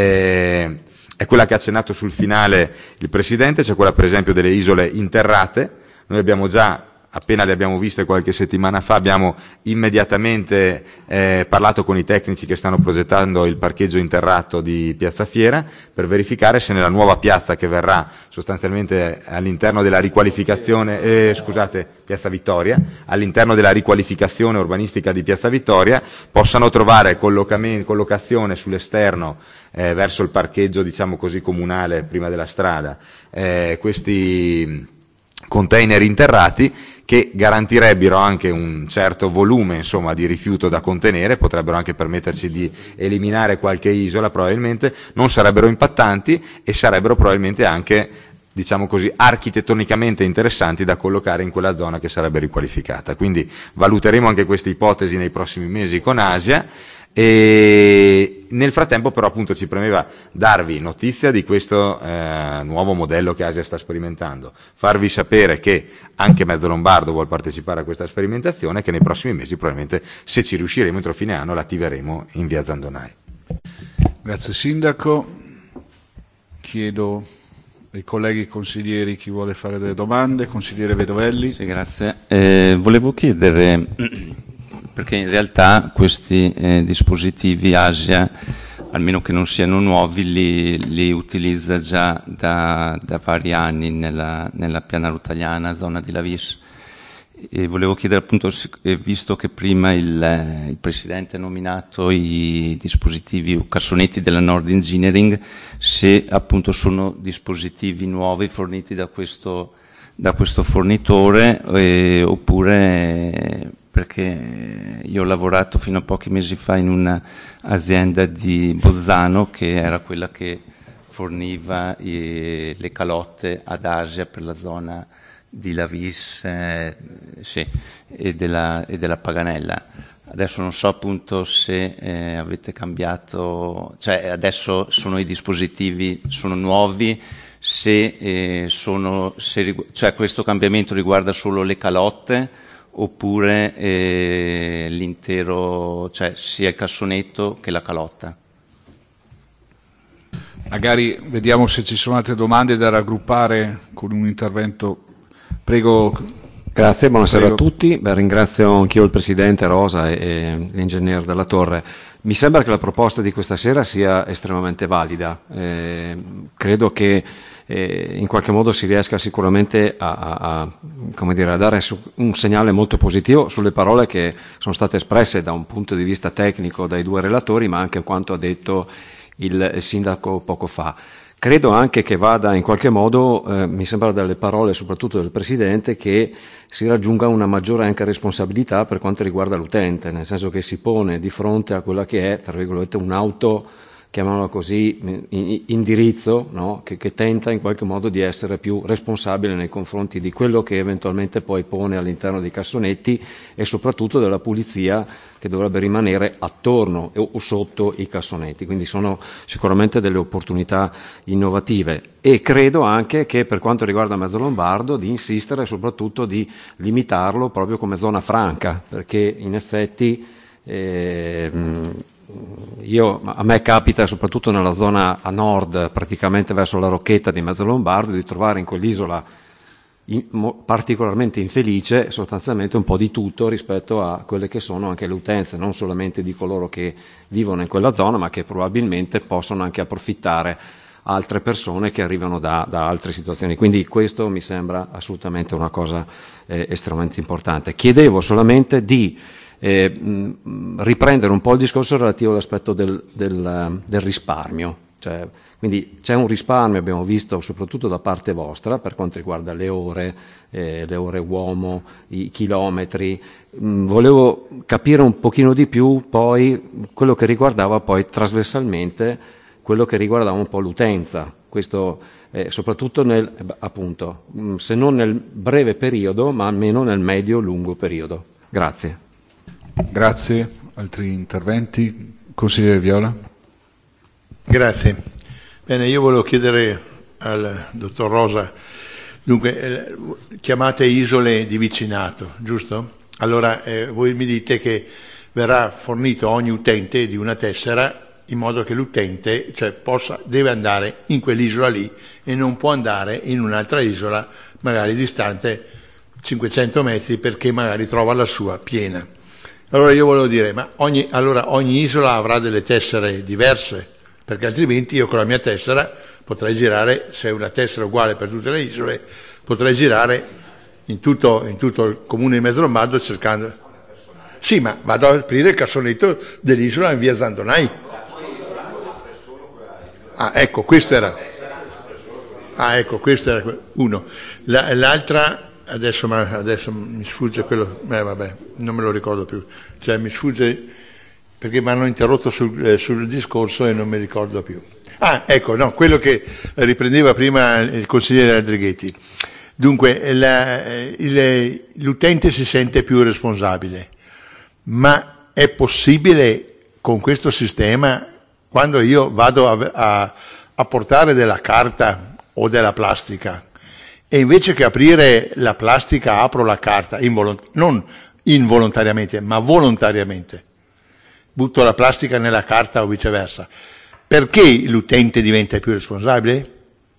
è quella che ha accennato sul finale il Presidente, cioè quella per esempio delle isole interrate. Noi abbiamo già, appena le abbiamo viste qualche settimana fa, abbiamo immediatamente parlato con i tecnici che stanno progettando il parcheggio interrato di Piazza Fiera per verificare se nella nuova piazza che verrà sostanzialmente all'interno della riqualificazione, Piazza Vittoria, all'interno della riqualificazione urbanistica di Piazza Vittoria, possano trovare collocazione sull'esterno verso il parcheggio, diciamo così, comunale prima della strada, questi container interrati che garantirebbero anche un certo volume, insomma, di rifiuto da contenere, potrebbero anche permetterci di eliminare qualche isola probabilmente, non sarebbero impattanti e sarebbero probabilmente anche, diciamo così, architettonicamente interessanti da collocare in quella zona che sarebbe riqualificata. Quindi valuteremo anche queste ipotesi nei prossimi mesi con Asia. E nel frattempo però appunto ci premeva darvi notizia di questo nuovo modello che Asia sta sperimentando, farvi sapere che anche Mezzo Lombardo vuole partecipare a questa sperimentazione, che nei prossimi mesi probabilmente, se ci riusciremo entro fine anno, l'attiveremo in via Zandonai. Grazie Sindaco, chiedo ai colleghi consiglieri chi vuole fare delle domande. Consigliere Vedovelli. Sì, grazie. Volevo chiedere, perché in realtà questi dispositivi Asia, almeno che non siano nuovi, li utilizza già da vari anni nella piana rutaliana, zona di Lavis. E volevo chiedere appunto, visto che prima il Presidente ha nominato i dispositivi o cassonetti della Nord Engineering, se appunto sono dispositivi nuovi forniti da questo fornitore, oppure perché io ho lavorato fino a pochi mesi fa in un'azienda di Bolzano che era quella che forniva le calotte ad Asia per la zona di Lavis e della Paganella. Adesso non so appunto se avete cambiato, cioè adesso i dispositivi sono nuovi, cioè questo cambiamento riguarda solo le calotte oppure l'intero, cioè sia il cassonetto che la calotta. Magari vediamo se ci sono altre domande da raggruppare con un intervento. Prego. Grazie, buonasera a tutti. Ringrazio anch'io il Presidente Rosa e l'Ingegner Della Torre. Mi sembra che la proposta di questa sera sia estremamente valida. Credo che in qualche modo si riesca sicuramente a dare un segnale molto positivo sulle parole che sono state espresse da un punto di vista tecnico dai due relatori, ma anche quanto ha detto il Sindaco poco fa. Credo anche che vada in qualche modo, mi sembra dalle parole soprattutto del Presidente, che si raggiunga una maggiore anche responsabilità per quanto riguarda l'utente, nel senso che si pone di fronte a quella che è, tra virgolette, un'auto, chiamiamola così, indirizzo, no? che tenta in qualche modo di essere più responsabile nei confronti di quello che eventualmente poi pone all'interno dei cassonetti e soprattutto della pulizia che dovrebbe rimanere attorno o sotto i cassonetti. Quindi sono sicuramente delle opportunità innovative e credo anche che per quanto riguarda Mezzolombardo di insistere soprattutto di limitarlo proprio come zona franca, perché in effetti a me capita soprattutto nella zona a nord, praticamente verso la Rocchetta di Mezzolombardo, di trovare in quell'isola particolarmente infelice sostanzialmente un po' di tutto rispetto a quelle che sono anche le utenze, non solamente di coloro che vivono in quella zona, ma che probabilmente possono anche approfittare altre persone che arrivano da altre situazioni. Quindi questo mi sembra assolutamente una cosa estremamente importante. Chiedevo solamente di riprendere un po' il discorso relativo all'aspetto del risparmio, cioè, quindi c'è un risparmio, abbiamo visto soprattutto da parte vostra per quanto riguarda le ore uomo, i chilometri. Volevo capire un pochino di più poi quello che riguardava poi trasversalmente quello che riguardava un po' l'utenza, questo soprattutto appunto, se non nel breve periodo ma almeno nel medio-lungo periodo. Grazie. Grazie. Altri interventi? Consigliere Viola. Grazie. Bene, io volevo chiedere al dottor Rosa, dunque chiamate isole di vicinato, giusto? Allora voi mi dite che verrà fornito a ogni utente di una tessera in modo che l'utente deve andare in quell'isola lì e non può andare in un'altra isola magari distante 500 metri perché magari trova la sua piena. Allora io volevo dire, ma ogni isola avrà delle tessere diverse? Perché altrimenti io con la mia tessera potrei girare, se è una tessera uguale per tutte le isole, potrei girare in tutto il comune di Mezzolombardo cercando... Sì, ma vado ad aprire il cassonetto dell'isola in via Zandonai. Ah, ecco, questo era uno. L'altra, adesso mi sfugge quello, vabbè, non me lo ricordo più. Cioè mi sfugge... perché mi hanno interrotto sul discorso e non mi ricordo più. Ah, ecco, no, quello che riprendeva prima il consigliere Aldrighetti. Dunque, l'utente si sente più responsabile, ma è possibile con questo sistema, quando io vado a portare della carta o della plastica, e invece che aprire la plastica apro la carta, non involontariamente, ma volontariamente, butto la plastica nella carta o viceversa, perché l'utente diventa più responsabile?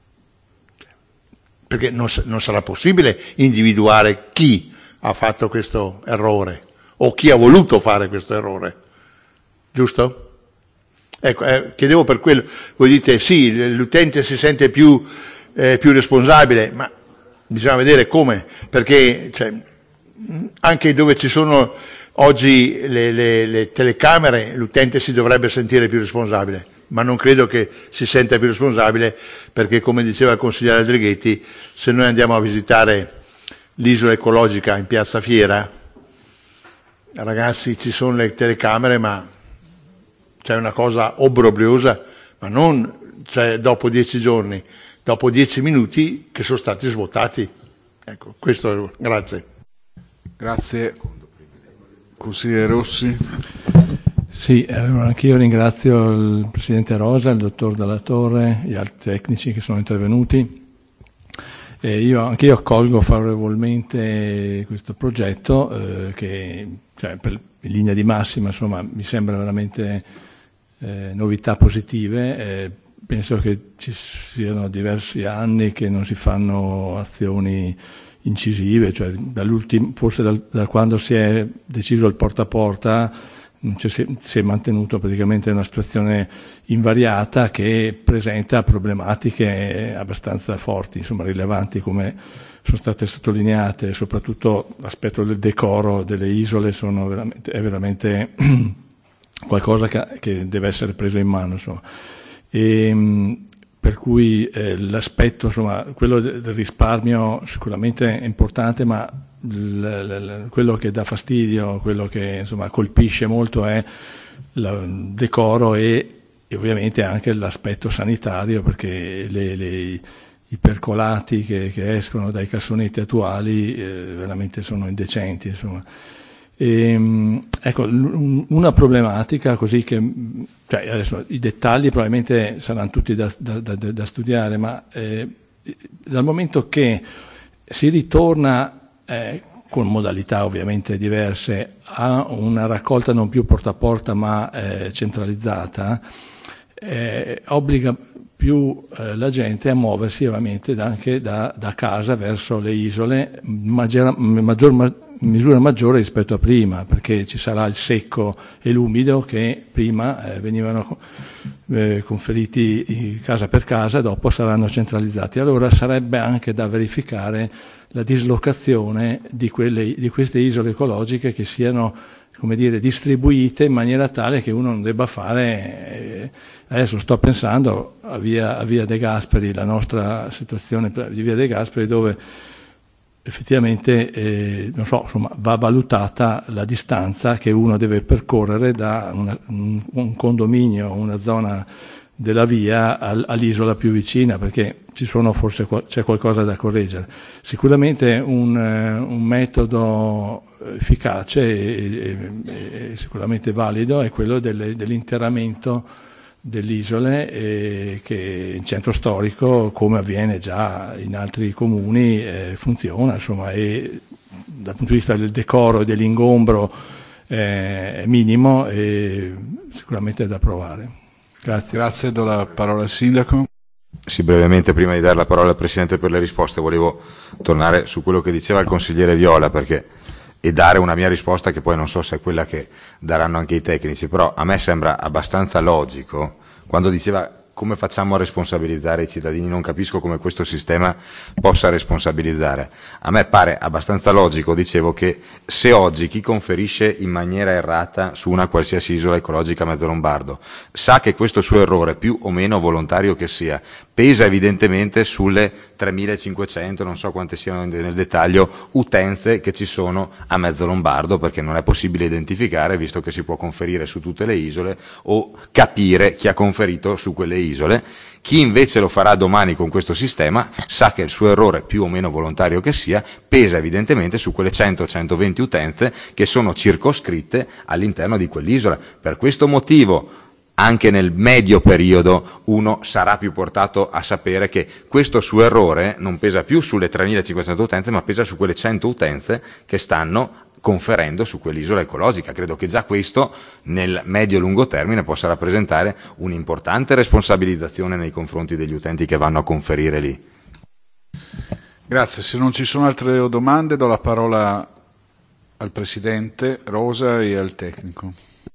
Perché non sarà possibile individuare chi ha fatto questo errore o chi ha voluto fare questo errore, giusto? Ecco, chiedevo per quello. Voi dite sì, l'utente si sente più responsabile, ma bisogna vedere come, perché anche dove ci sono oggi le telecamere l'utente si dovrebbe sentire più responsabile, ma non credo che si senta più responsabile perché, come diceva il consigliere Aldrighetti, se noi andiamo a visitare l'isola ecologica in Piazza Fiera, ragazzi, ci sono le telecamere, ma c'è una cosa obbrobriosa, ma non dopo 10 giorni, dopo 10 minuti che sono stati svuotati. Ecco, questo, grazie. Grazie. Consigliere Rossi. Sì, allora anch'io ringrazio il Presidente Rosa, il Dottor Dalla Torre, gli altri tecnici che sono intervenuti. Anch'io accolgo favorevolmente questo progetto che in linea di massima insomma, mi sembra veramente novità positive. Penso che ci siano diversi anni che non si fanno azioni incisive, cioè forse da quando si è deciso il porta a porta si è mantenuto praticamente una situazione invariata che presenta problematiche abbastanza forti, insomma rilevanti, come sono state sottolineate, soprattutto l'aspetto del decoro delle isole è veramente qualcosa che deve essere preso in mano, insomma. Per cui l'aspetto, insomma, quello del risparmio sicuramente è importante, ma quello che dà fastidio, quello che insomma colpisce molto è il decoro e ovviamente anche l'aspetto sanitario, perché i percolati che escono dai cassonetti attuali veramente sono indecenti, insomma. Ecco, una problematica così che, adesso i dettagli probabilmente saranno tutti da studiare, ma dal momento che si ritorna con modalità ovviamente diverse a una raccolta non più porta a porta ma centralizzata, obbliga più la gente a muoversi ovviamente anche da casa verso le isole, misura maggiore rispetto a prima, perché ci sarà il secco e l'umido che prima venivano conferiti casa per casa, dopo saranno centralizzati. Allora sarebbe anche da verificare la dislocazione di queste isole ecologiche che siano, come dire, distribuite in maniera tale che uno non debba fare. Adesso sto pensando a Via De Gasperi, la nostra situazione di Via De Gasperi, dove effettivamente va valutata la distanza che uno deve percorrere da un condominio, una zona della via all'isola più vicina, perché c'è qualcosa da correggere. Sicuramente un metodo efficace e sicuramente valido è quello dell'interramento delle isole che in centro storico, come avviene già in altri comuni, funziona, insomma, e dal punto di vista del decoro e dell'ingombro è minimo e sicuramente è da provare. Grazie. Grazie, do la parola al Sindaco. Sì, brevemente, prima di dare la parola al Presidente per le risposte, volevo tornare su quello che diceva il consigliere Viola, e dare una mia risposta che poi non so se è quella che daranno anche i tecnici, però a me sembra abbastanza logico quando diceva come facciamo a responsabilizzare i cittadini. Non capisco come questo sistema possa responsabilizzare. A me pare abbastanza logico, dicevo, che se oggi chi conferisce in maniera errata su una qualsiasi isola ecologica a Mezzolombardo sa che questo suo errore, più o meno volontario che sia, pesa evidentemente sulle 3.500, non so quante siano nel dettaglio, utenze che ci sono a Mezzolombardo, perché non è possibile identificare, visto che si può conferire su tutte le isole, o capire chi ha conferito su quelle isole. Chi invece lo farà domani con questo sistema sa che il suo errore, più o meno volontario che sia, pesa evidentemente su quelle 100-120 utenze che sono circoscritte all'interno di quell'isola. Per questo motivo, anche nel medio periodo, uno sarà più portato a sapere che questo suo errore non pesa più sulle 3.500 utenze, ma pesa su quelle 100 utenze che stanno conferendo su quell'isola ecologica. Credo che già questo nel medio-lungo termine possa rappresentare un'importante responsabilizzazione nei confronti degli utenti che vanno a conferire lì. Grazie, se non ci sono altre domande do la parola al Presidente Rosa e al tecnico.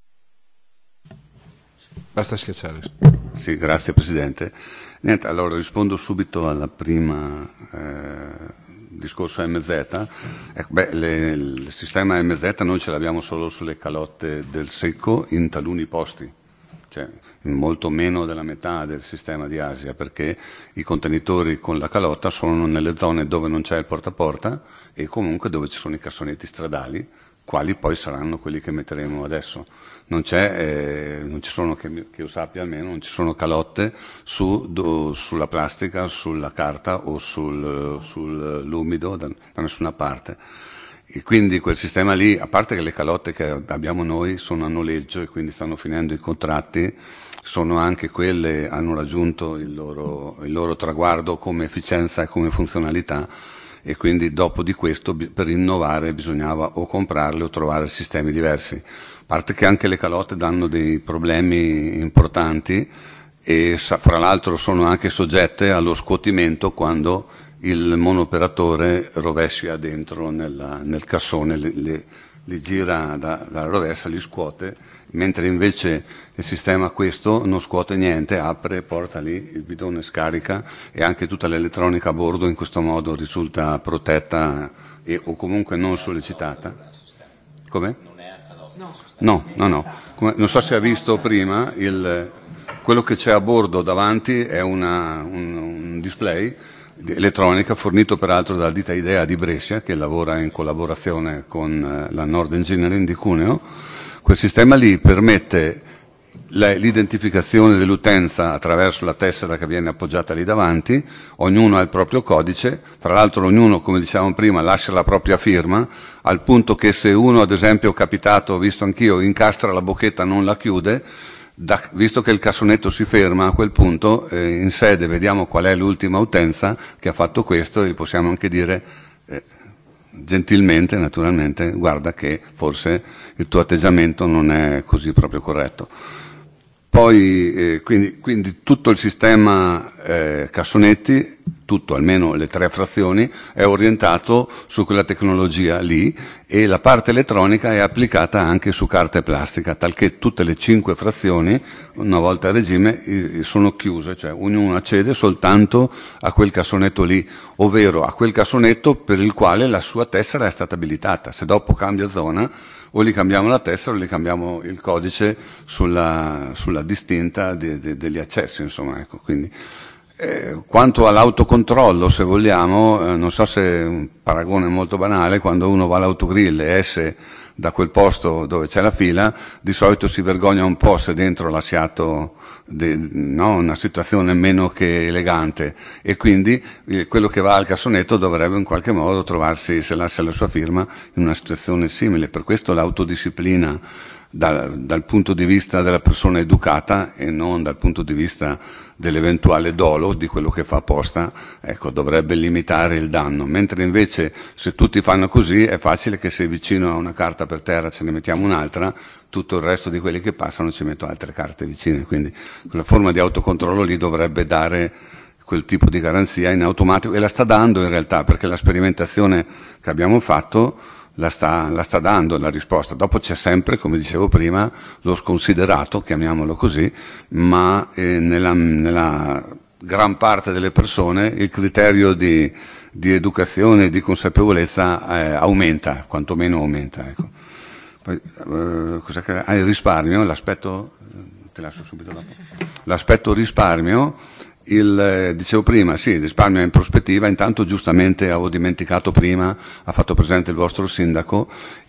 Basta schiacciare. Sì, grazie Presidente. Niente, allora rispondo subito alla prima discorso MZ. Ecco, il sistema MZ noi ce l'abbiamo solo sulle calotte del secco in taluni posti, cioè molto meno della metà del sistema di Asia, perché i contenitori con la calotta sono nelle zone dove non c'è il porta a porta e comunque dove ci sono i cassonetti stradali, quali poi saranno quelli che metteremo adesso. Non ci sono, che io sappia almeno, non ci sono calotte sulla plastica, sulla carta o sull'umido da nessuna parte. E quindi quel sistema lì, a parte che le calotte che abbiamo noi sono a noleggio e quindi stanno finendo i contratti, sono anche quelle, hanno raggiunto il loro traguardo come efficienza e come funzionalità, e quindi dopo di questo per innovare bisognava o comprarle o trovare sistemi diversi. A parte che anche le calotte danno dei problemi importanti e fra l'altro sono anche soggette allo scuotimento quando il monoperatore rovescia dentro nel cassone, li gira dalla rovescia, li scuote, mentre invece il sistema questo non scuote niente, apre, porta lì il bidone, scarica, e anche tutta l'elettronica a bordo in questo modo risulta protetta o comunque non sollecitata. Come? No. Non so se ha visto prima, quello che c'è a bordo davanti è un display di elettronica fornito peraltro dalla ditta Idea di Brescia, che lavora in collaborazione con la Nord Engineering di Cuneo. Quel sistema lì permette l'identificazione dell'utenza attraverso la tessera che viene appoggiata lì davanti, ognuno ha il proprio codice, fra l'altro ognuno, come dicevamo prima, lascia la propria firma, al punto che se uno, ad esempio, capitato, visto anch'io, incastra la bocchetta, non la chiude, visto che il cassonetto si ferma, a quel punto in sede vediamo qual è l'ultima utenza che ha fatto questo, e possiamo anche dire gentilmente, naturalmente, guarda che forse il tuo atteggiamento non è così proprio corretto. Poi quindi tutto il sistema cassonetti, tutto, almeno le 3 frazioni, è orientato su quella tecnologia lì, e la parte elettronica è applicata anche su carta e plastica, talché tutte le 5 frazioni, una volta a regime, sono chiuse, cioè ognuno accede soltanto a quel cassonetto lì, ovvero a quel cassonetto per il quale la sua tessera è stata abilitata. Se dopo cambia zona, o gli cambiamo la tessera o gli cambiamo il codice sulla distinta degli accessi, insomma, ecco. Quindi quanto all'autocontrollo, se vogliamo, non so se è un paragone molto banale, quando uno va all'autogrill e esce da quel posto dove c'è la fila, di solito si vergogna un po' se dentro lasciato una situazione meno che elegante, e quindi quello che va al cassonetto dovrebbe in qualche modo trovarsi, se lascia la sua firma, in una situazione simile. Per questo l'autodisciplina dal punto di vista della persona educata e non dal punto di vista dell'eventuale dolo di quello che fa apposta, ecco, dovrebbe limitare il danno, mentre invece se tutti fanno così è facile che se vicino a una carta per terra ce ne mettiamo un'altra, tutto il resto di quelli che passano ci metto altre carte vicine, quindi quella forma di autocontrollo lì dovrebbe dare quel tipo di garanzia in automatico, e la sta dando in realtà, perché la sperimentazione che abbiamo fatto la sta dando la risposta. Dopo c'è sempre, come dicevo prima, lo sconsiderato, chiamiamolo così, ma nella gran parte delle persone il criterio di educazione e di consapevolezza aumenta, quantomeno aumenta, ecco. Poi, cos'è che il risparmio, l'aspetto, te lascio subito dopo. L'aspetto risparmio, dicevo prima, sì, il risparmio è in prospettiva. Intanto giustamente avevo dimenticato prima, ha fatto presente il vostro sindaco,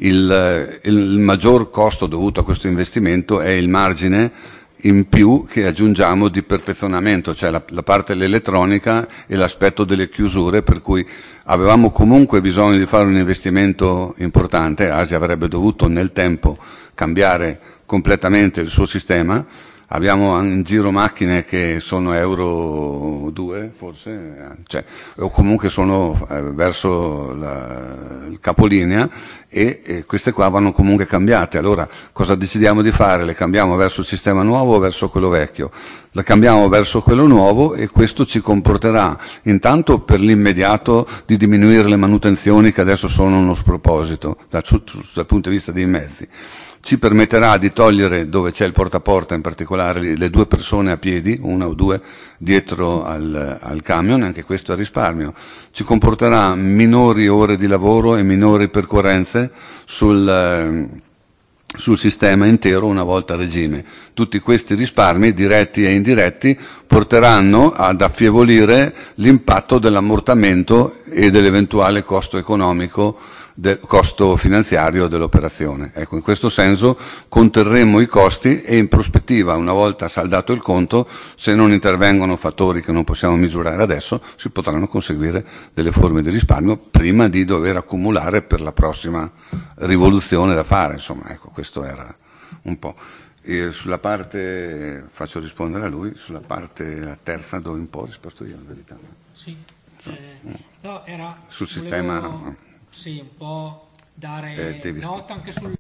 il maggior costo dovuto a questo investimento è il margine in più che aggiungiamo di perfezionamento, cioè la parte dell'elettronica e l'aspetto delle chiusure, per cui avevamo comunque bisogno di fare un investimento importante. Asia avrebbe dovuto nel tempo cambiare completamente il suo sistema. Abbiamo in giro macchine che sono Euro 2 forse, cioè, o comunque sono verso il capolinea, e queste qua vanno comunque cambiate. Allora cosa decidiamo di fare? Le cambiamo verso il sistema nuovo o verso quello vecchio? Le cambiamo verso quello nuovo, e questo ci comporterà intanto per l'immediato di diminuire le manutenzioni, che adesso sono uno sproposito dal punto di vista dei mezzi. Ci permetterà di togliere, dove c'è il porta a porta in particolare, le 2 persone a piedi, 1 o 2 dietro al camion, anche questo è risparmio. Ci comporterà minori ore di lavoro e minori percorrenze sul sistema intero una volta a regime. Tutti questi risparmi, diretti e indiretti, porteranno ad affievolire l'impatto dell'ammortamento e dell'eventuale costo economico del costo finanziario dell'operazione. Ecco, in questo senso conterremo i costi e in prospettiva, una volta saldato il conto, se non intervengono fattori che non possiamo misurare adesso, si potranno conseguire delle forme di risparmio prima di dover accumulare per la prossima rivoluzione da fare. Insomma, ecco, questo era un po'. E sulla parte, faccio rispondere a lui, sulla parte la terza dove un po' risposto io, in verità. Sì, no, era sul sistema. Sì, un po' dare nota anche sul.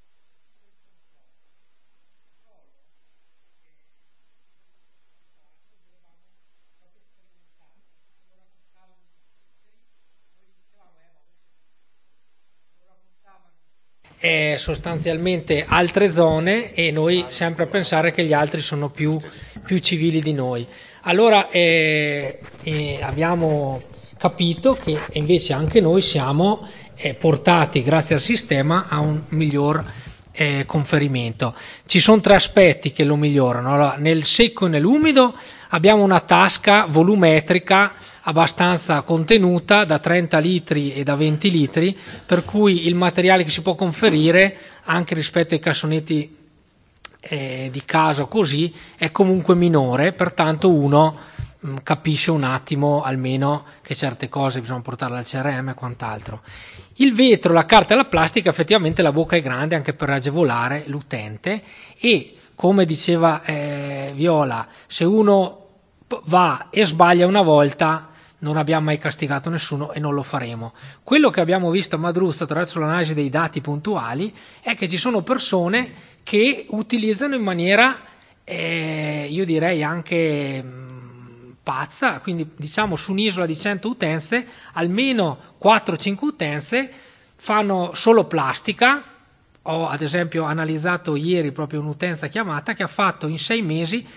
Sostanzialmente altre zone e noi sempre a pensare che gli altri sono più civili di noi. Allora abbiamo capito che invece anche noi siamo portati grazie al sistema a un miglior conferimento. Ci sono 3 aspetti che lo migliorano. Allora, nel secco e nell'umido abbiamo una tasca volumetrica abbastanza contenuta, da 30 litri e da 20 litri, per cui il materiale che si può conferire anche rispetto ai cassonetti di casa così è comunque minore, pertanto uno capisce un attimo almeno che certe cose bisogna portarle al CRM e quant'altro. Il vetro, la carta e la plastica, effettivamente la bocca è grande anche per agevolare l'utente e, come diceva Viola, se uno va e sbaglia una volta non abbiamo mai castigato nessuno e non lo faremo. Quello che abbiamo visto a Madruzzo attraverso l'analisi dei dati puntuali è che ci sono persone che utilizzano in maniera io direi anche pazza, quindi diciamo su un'isola di 100 utenze almeno 4-5 utenze fanno solo plastica. Ho ad esempio analizzato ieri proprio un'utenza chiamata che ha fatto in 6 mesi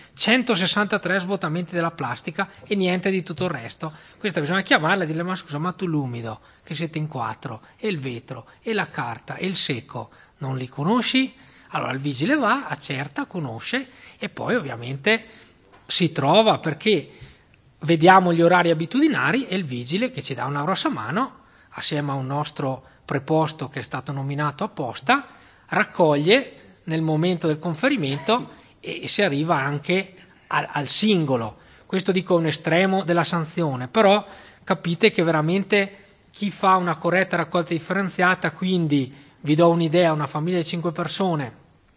163 svuotamenti della plastica e niente di tutto il resto. Questa bisogna chiamarla e dirle: ma scusa, ma tu l'umido, che siete in 4, e il vetro, e la carta, e il secco, non li conosci? Allora il vigile va, accerta, conosce e poi ovviamente si trova, perché vediamo gli orari abitudinari e il vigile che ci dà una grossa mano assieme a un nostro preposto che è stato nominato apposta raccoglie nel momento del conferimento e si arriva anche al singolo. Questo dico un estremo della sanzione, però capite che veramente chi fa una corretta raccolta differenziata, quindi vi do un'idea, una famiglia di 5 persone,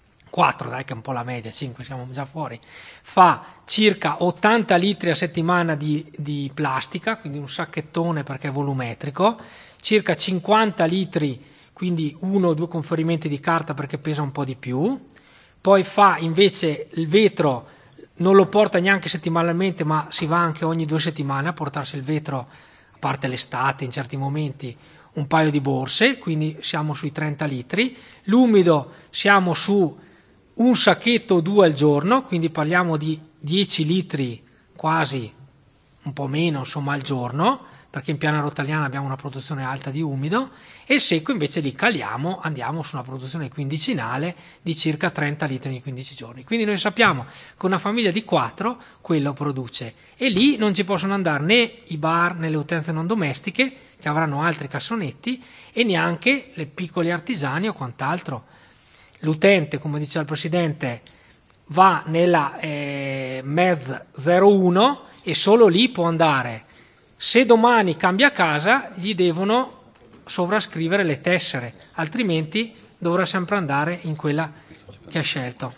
4 dai che è un po' la media, 5 siamo già fuori, fa circa 80 litri a settimana di plastica, quindi un sacchettone perché è volumetrico, circa 50 litri, quindi 1 o 2 conferimenti di carta perché pesa un po' di più, poi fa invece il vetro, non lo porta neanche settimanalmente ma si va anche ogni 2 settimane a portarsi il vetro, a parte l'estate in certi momenti, un paio di borse, quindi siamo sui 30 litri, l'umido siamo su un sacchetto o 2 al giorno, quindi parliamo di 10 litri quasi, un po' meno insomma al giorno, perché in piana rotaliana abbiamo una produzione alta di umido, e il secco invece li caliamo, andiamo su una produzione quindicinale di circa 30 litri ogni 15 giorni. Quindi noi sappiamo che una famiglia di 4 quello produce, e lì non ci possono andare né i bar né le utenze non domestiche, che avranno altri cassonetti, e neanche le piccoli artigiani o quant'altro. L'utente, come diceva il Presidente, va nella MEZ 01 e solo lì può andare. Se domani cambia casa gli devono sovrascrivere le tessere, altrimenti dovrà sempre andare in quella che ha scelto.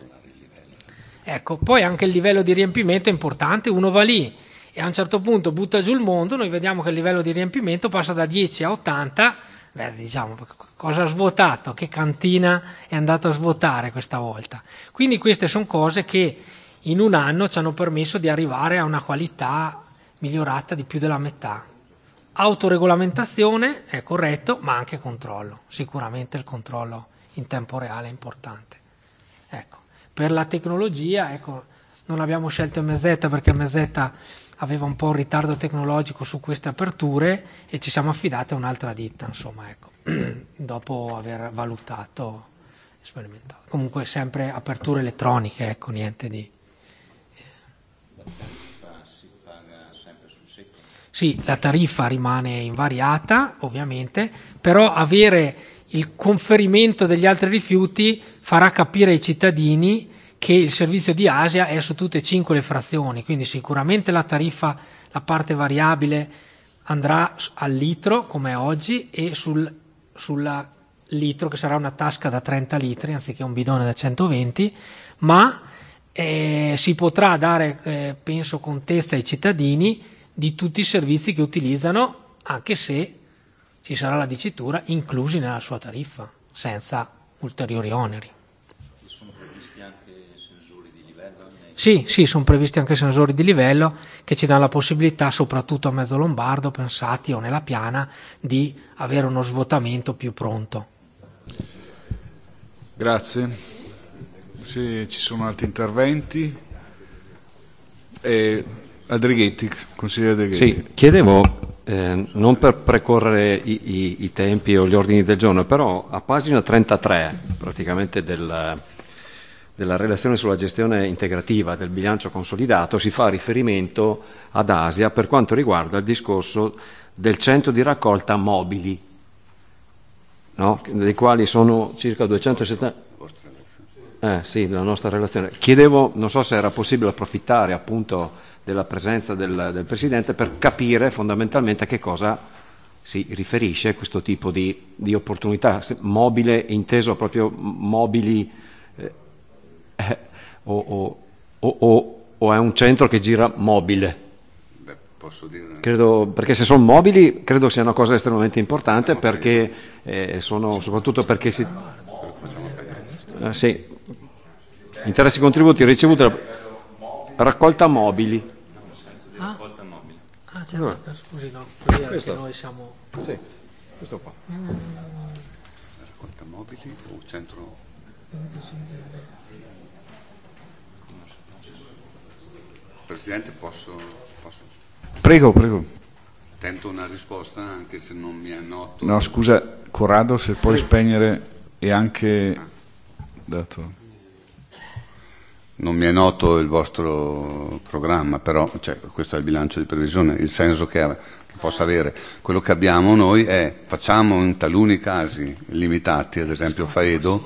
Ecco, poi anche il livello di riempimento è importante, uno va lì e a un certo punto butta giù il mondo, noi vediamo che il livello di riempimento passa da 10 a 80, diciamo, cosa ha svuotato, che cantina è andato a svuotare questa volta. Quindi queste sono cose che in un anno ci hanno permesso di arrivare a una qualità migliorata di più della metà. Autoregolamentazione è corretto, ma anche controllo. Sicuramente il controllo in tempo reale è importante. Ecco, per la tecnologia, ecco, non abbiamo scelto MZ perché MZ aveva un po' un ritardo tecnologico su queste aperture e ci siamo affidati a un'altra ditta, insomma, ecco, dopo aver valutato e sperimentato. Comunque sempre aperture elettroniche, ecco, niente di... sì, la tariffa rimane invariata, ovviamente, però avere il conferimento degli altri rifiuti farà capire ai cittadini che il servizio di Asia è su tutte e 5 le frazioni, quindi sicuramente la tariffa, la parte variabile andrà al litro come oggi e sulla litro, che sarà una tasca da 30 litri anziché un bidone da 120, ma si potrà dare, penso, contezza ai cittadini di tutti i servizi che utilizzano, anche se ci sarà la dicitura inclusi nella sua tariffa, senza ulteriori oneri. Sono previsti anche sensori di livello? Sì, sono previsti anche sensori di livello che ci danno la possibilità, soprattutto a mezzo lombardo, pensati, o nella piana, di avere uno svuotamento più pronto. Grazie. Se ci sono altri interventi, Adrighetti, consigliere Adrighetti. Sì, chiedevo, non per precorrere i tempi o gli ordini del giorno, però a pagina 33 praticamente della relazione sulla gestione integrativa del bilancio consolidato si fa riferimento ad Asia per quanto riguarda il discorso del centro di raccolta mobili, no? Dei quali sono circa 270. Sì, la nostra relazione. Chiedevo, non so se era possibile approfittare appunto della presenza del Presidente per capire fondamentalmente a che cosa si riferisce questo tipo di opportunità. Mobile inteso proprio mobili o è un centro che gira mobile? Beh, posso dire... Credo, perché se sono mobili credo sia una cosa estremamente importante, perché sono soprattutto perché si... sì. Interessi contributi ricevuti da raccolta mobili. Raccolta mobili. Certo, scusi, no, così anche noi siamo... Sì, questo qua. Raccolta mobili o centro... Presidente, posso? Prego. Tento una risposta anche se non mi è noto. No, scusa, Corrado, se puoi spegnere e anche dato... Non mi è noto il vostro programma, però questo è il bilancio di previsione, il senso che possa avere. Quello che abbiamo noi è, facciamo in taluni casi limitati, ad esempio Faedo,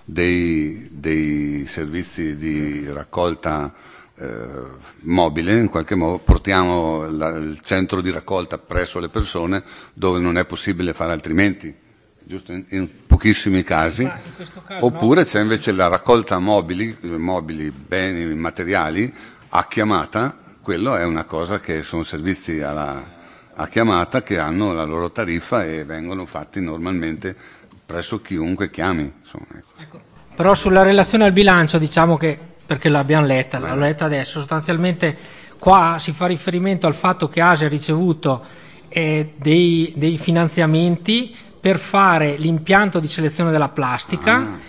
dei servizi di raccolta mobile, in qualche modo portiamo il centro di raccolta presso le persone dove non è possibile fare altrimenti. Giusto, in pochissimi casi, oppure c'è invece la raccolta mobili, beni, materiali a chiamata. Quello è una cosa che sono servizi a chiamata che hanno la loro tariffa e vengono fatti normalmente presso chiunque chiami. Insomma, ecco. Però sulla relazione al bilancio, diciamo che, perché l'abbiamo letta, l'ho letta adesso, sostanzialmente qua si fa riferimento al fatto che Asia ha ricevuto dei finanziamenti per fare l'impianto di selezione della plastica,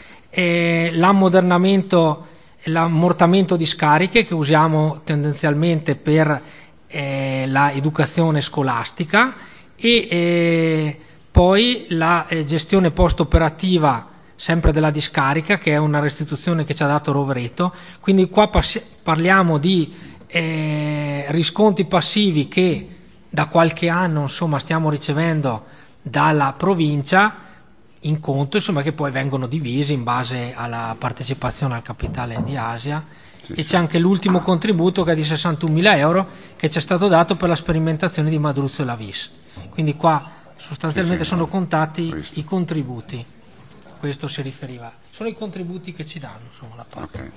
l'ammortamento di scariche che usiamo tendenzialmente per la educazione scolastica e poi la gestione post-operativa sempre della discarica, che è una restituzione che ci ha dato Rovereto. Quindi qua parliamo di riscontri passivi che da qualche anno stiamo ricevendo dalla provincia in conto, che poi vengono divisi in base alla partecipazione al capitale di Asia. E c'è anche l'ultimo contributo che è di 61.000 euro che ci è stato dato per la sperimentazione di Madruzzo e la Vis. Quindi qua sostanzialmente sono contati i contributi, questo si riferiva, sono i contributi che ci danno la parte.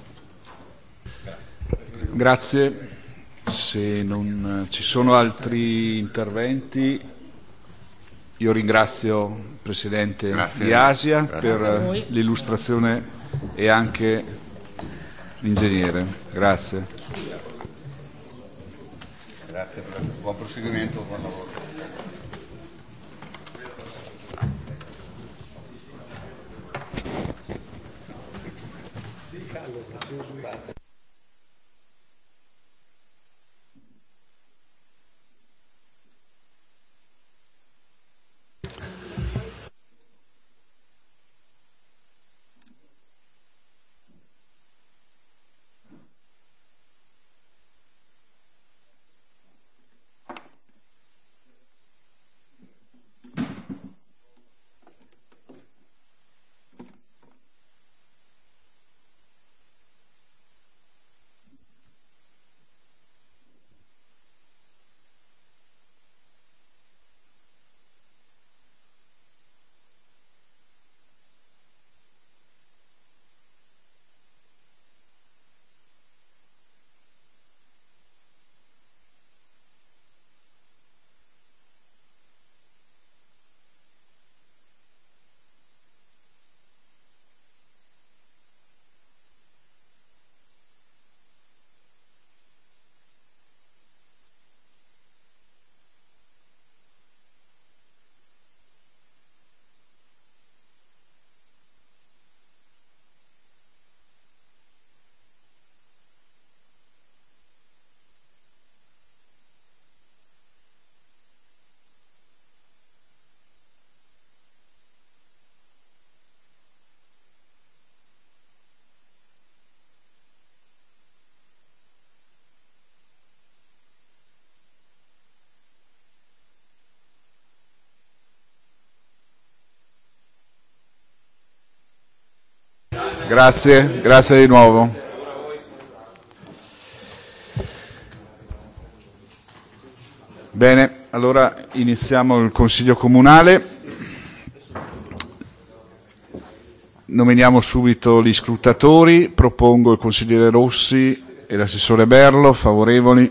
Grazie. Se non ci sono altri interventi, io ringrazio il Presidente di Asia per l'illustrazione e anche l'ingegnere. Grazie. Grazie, buon proseguimento, buon lavoro. Grazie di nuovo. Bene, allora iniziamo il Consiglio Comunale. Nominiamo subito gli scrutatori. Propongo il consigliere Rossi e l'assessore Merlo. Favorevoli?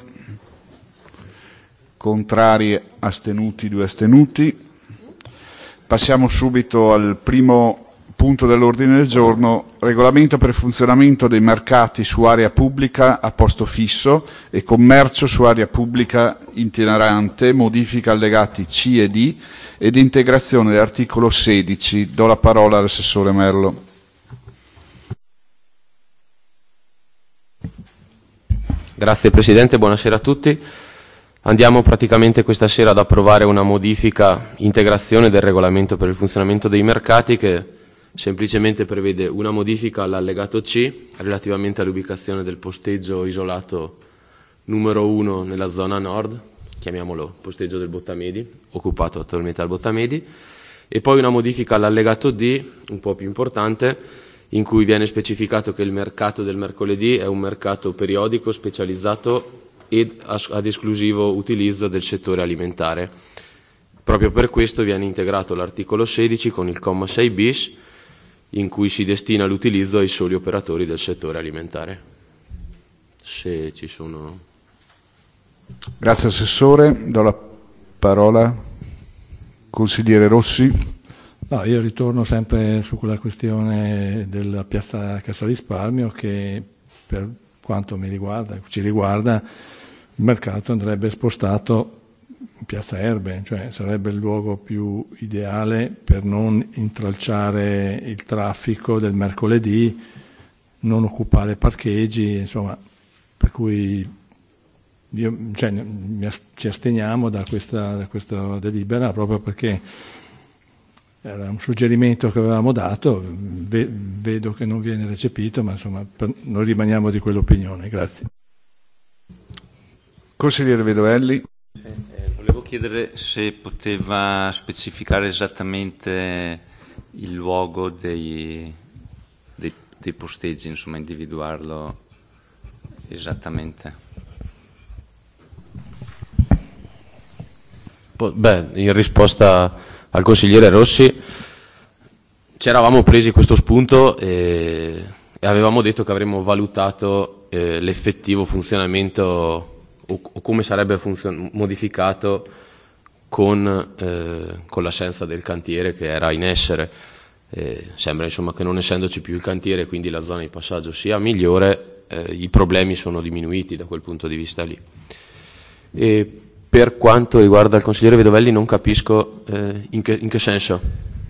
Contrari? Astenuti? 2 astenuti. Passiamo subito al primo punto dell'ordine del giorno: regolamento per il funzionamento dei mercati su area pubblica a posto fisso e commercio su area pubblica itinerante, modifica allegati C e D ed integrazione dell'articolo 16. Do la parola all'assessore Merlo. Grazie Presidente, buonasera a tutti. Andiamo praticamente questa sera ad approvare una modifica, integrazione del regolamento per il funzionamento dei mercati che semplicemente prevede una modifica all'allegato C relativamente all'ubicazione del posteggio isolato numero 1 nella zona nord, chiamiamolo posteggio del Bottamedi, occupato attualmente dal Bottamedi, e poi una modifica all'allegato D, un po' più importante, in cui viene specificato che il mercato del mercoledì è un mercato periodico, specializzato ed ad esclusivo utilizzo del settore alimentare. Proprio per questo viene integrato l'articolo 16 con il comma 6 bis, in cui si destina l'utilizzo ai soli operatori del settore alimentare. Se ci sono... Grazie Assessore, do la parola consigliere Rossi. No, io ritorno sempre su quella questione della piazza Cassa Risparmio che per quanto ci riguarda, il mercato andrebbe spostato in piazza Erbe, cioè sarebbe il luogo più ideale per non intralciare il traffico del mercoledì, non occupare parcheggi, insomma, per cui ci asteniamo da questa delibera proprio perché era un suggerimento che avevamo dato, vedo che non viene recepito, ma insomma noi rimaniamo di quell'opinione. Grazie. Consigliere Vedovelli. Volevo chiedere se poteva specificare esattamente il luogo dei posteggi, insomma individuarlo esattamente. Beh, in risposta al consigliere Rossi, ci eravamo presi questo spunto e avevamo detto che avremmo valutato l'effettivo funzionamento o come sarebbe modificato con l'assenza del cantiere che era in essere. Sembra insomma che non essendoci più il cantiere, quindi la zona di passaggio sia migliore, i problemi sono diminuiti da quel punto di vista lì. E per quanto riguarda il consigliere Vedovelli non capisco in che senso.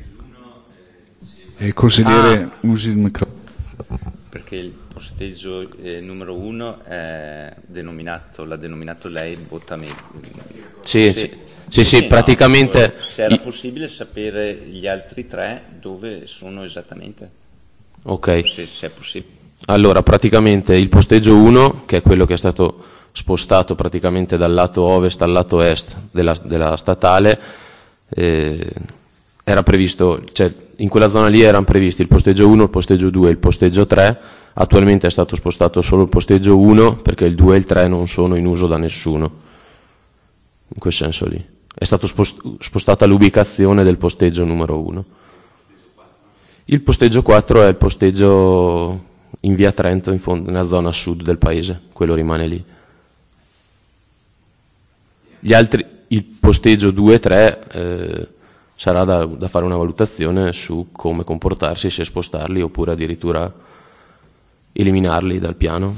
Consigliere, usi il microfono. Perché il posteggio numero 1 l'ha denominato lei Bottamedi. Sì, praticamente. No, se era possibile sapere gli altri 3 dove sono esattamente. Ok. Se è possibile. Allora, praticamente il posteggio 1, che è quello che è stato spostato praticamente dal lato ovest al lato est della statale, era previsto, cioè in quella zona lì erano previsti il posteggio 1, il posteggio 2 e il posteggio 3. Attualmente è stato spostato solo il posteggio 1 perché il 2 e il 3 non sono in uso da nessuno, in quel senso lì è stato spostata l'ubicazione del posteggio numero 1. Il posteggio 4 è il posteggio in via Trento, in fondo, nella zona sud del paese, quello rimane lì. Gli altri, il posteggio 2 e 3 sarà da fare una valutazione su come comportarsi, se spostarli oppure addirittura eliminarli dal piano.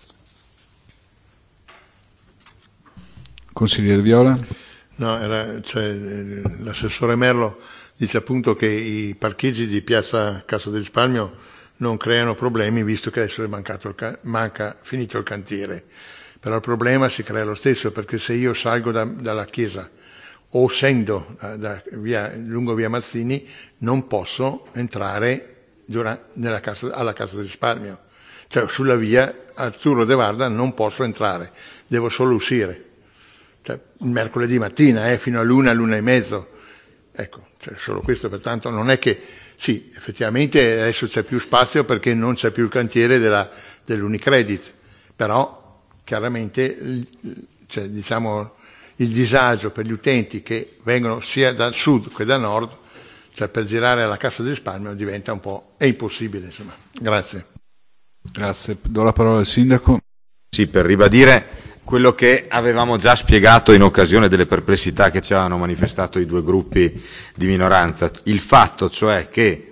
Consigliere Viola? No, l'assessore Merlo dice appunto che i parcheggi di piazza Cassa del Risparmio non creano problemi visto che adesso è finito il cantiere. Però il problema si crea lo stesso, perché se io salgo dalla chiesa o scendo lungo via Mazzini non posso entrare alla Cassa del Risparmio. Cioè sulla via Arturo De Varda non posso entrare, devo solo uscire. Cioè, il mercoledì mattina fino all'1, all'1:30. Ecco, cioè solo questo, pertanto non è che, sì, effettivamente adesso c'è più spazio perché non c'è più il cantiere dell'Unicredit, però chiaramente cioè, diciamo, il disagio per gli utenti che vengono sia dal sud che dal nord, cioè per girare alla Cassa di Risparmio diventa un po' è impossibile, insomma. Grazie. Grazie. Do la parola al Sindaco. Sì, per ribadire quello che avevamo già spiegato in occasione delle perplessità che ci avevano manifestato i due gruppi di minoranza, il fatto cioè che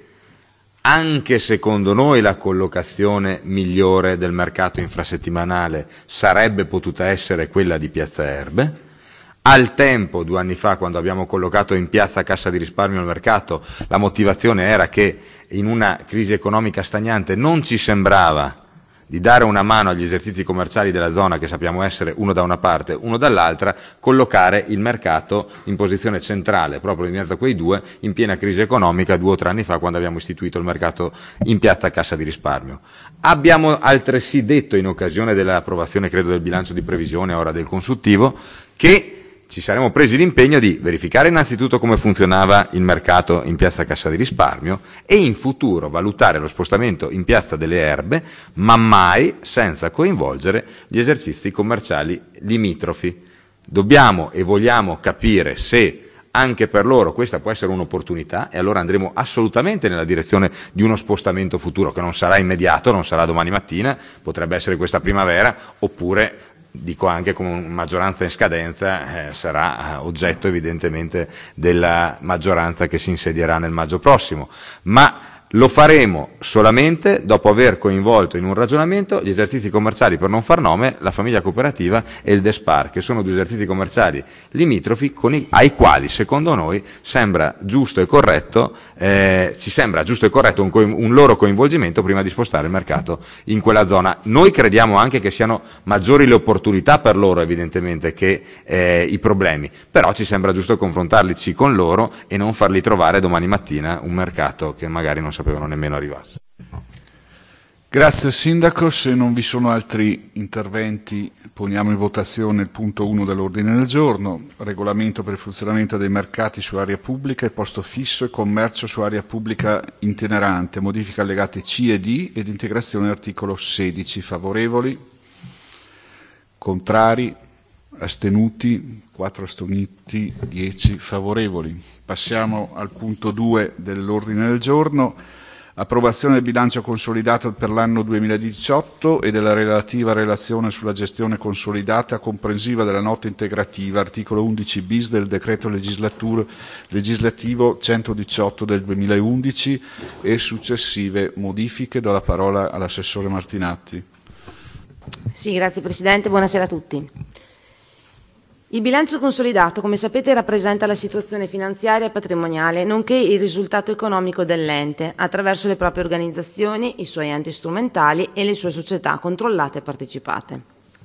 anche secondo noi la collocazione migliore del mercato infrasettimanale sarebbe potuta essere quella di Piazza Erbe. Al tempo, 2 anni fa, quando abbiamo collocato in Piazza Cassa di Risparmio il mercato, la motivazione era che in una crisi economica stagnante non ci sembrava di dare una mano agli esercizi commerciali della zona, che sappiamo essere uno da una parte, uno dall'altra, collocare il mercato in posizione centrale, proprio in mezzo a quei due, in piena crisi economica 2 o 3 anni fa, quando abbiamo istituito il mercato in Piazza Cassa di Risparmio. Abbiamo altresì detto, in occasione dell'approvazione, credo, del bilancio di previsione, ora del consuntivo, che ci saremmo presi l'impegno di verificare innanzitutto come funzionava il mercato in Piazza Cassa di Risparmio e in futuro valutare lo spostamento in Piazza delle Erbe, ma mai senza coinvolgere gli esercizi commerciali limitrofi. Dobbiamo e vogliamo capire se anche per loro questa può essere un'opportunità, e allora andremo assolutamente nella direzione di uno spostamento futuro, che non sarà immediato, non sarà domani mattina, potrebbe essere questa primavera, oppure dico anche con maggioranza in scadenza, sarà oggetto evidentemente della maggioranza che si insedierà nel maggio prossimo, ma lo faremo solamente dopo aver coinvolto in un ragionamento gli esercizi commerciali, per non far nome, la famiglia cooperativa e il Despar, che sono 2 esercizi commerciali limitrofi ai quali secondo noi sembra giusto e corretto, ci sembra giusto e corretto un loro coinvolgimento prima di spostare il mercato in quella zona. Noi crediamo anche che siano maggiori le opportunità per loro evidentemente che i problemi, però ci sembra giusto confrontarlici con loro e non farli trovare domani mattina un mercato che magari non sapevano nemmeno arrivarsi. Grazie Sindaco, se non vi sono altri interventi poniamo in votazione il punto 1 dell'ordine del giorno, regolamento per il funzionamento dei mercati su area pubblica e posto fisso e commercio su area pubblica itinerante, modifiche allegate C e D ed integrazione articolo 16. Favorevoli? Contrari? Astenuti? 4 astenuti, 10 favorevoli. Passiamo al punto 2 dell'ordine del giorno, approvazione del bilancio consolidato per l'anno 2018 e della relativa relazione sulla gestione consolidata comprensiva della nota integrativa, articolo 11 bis del decreto legislativo 118 del 2011 e successive modifiche. Do la parola all'assessore Martinatti. Sì, grazie Presidente, buonasera a tutti. Il bilancio consolidato, come sapete, rappresenta la situazione finanziaria e patrimoniale, nonché il risultato economico dell'ente, attraverso le proprie organizzazioni, i suoi enti strumentali e le sue società controllate e partecipate.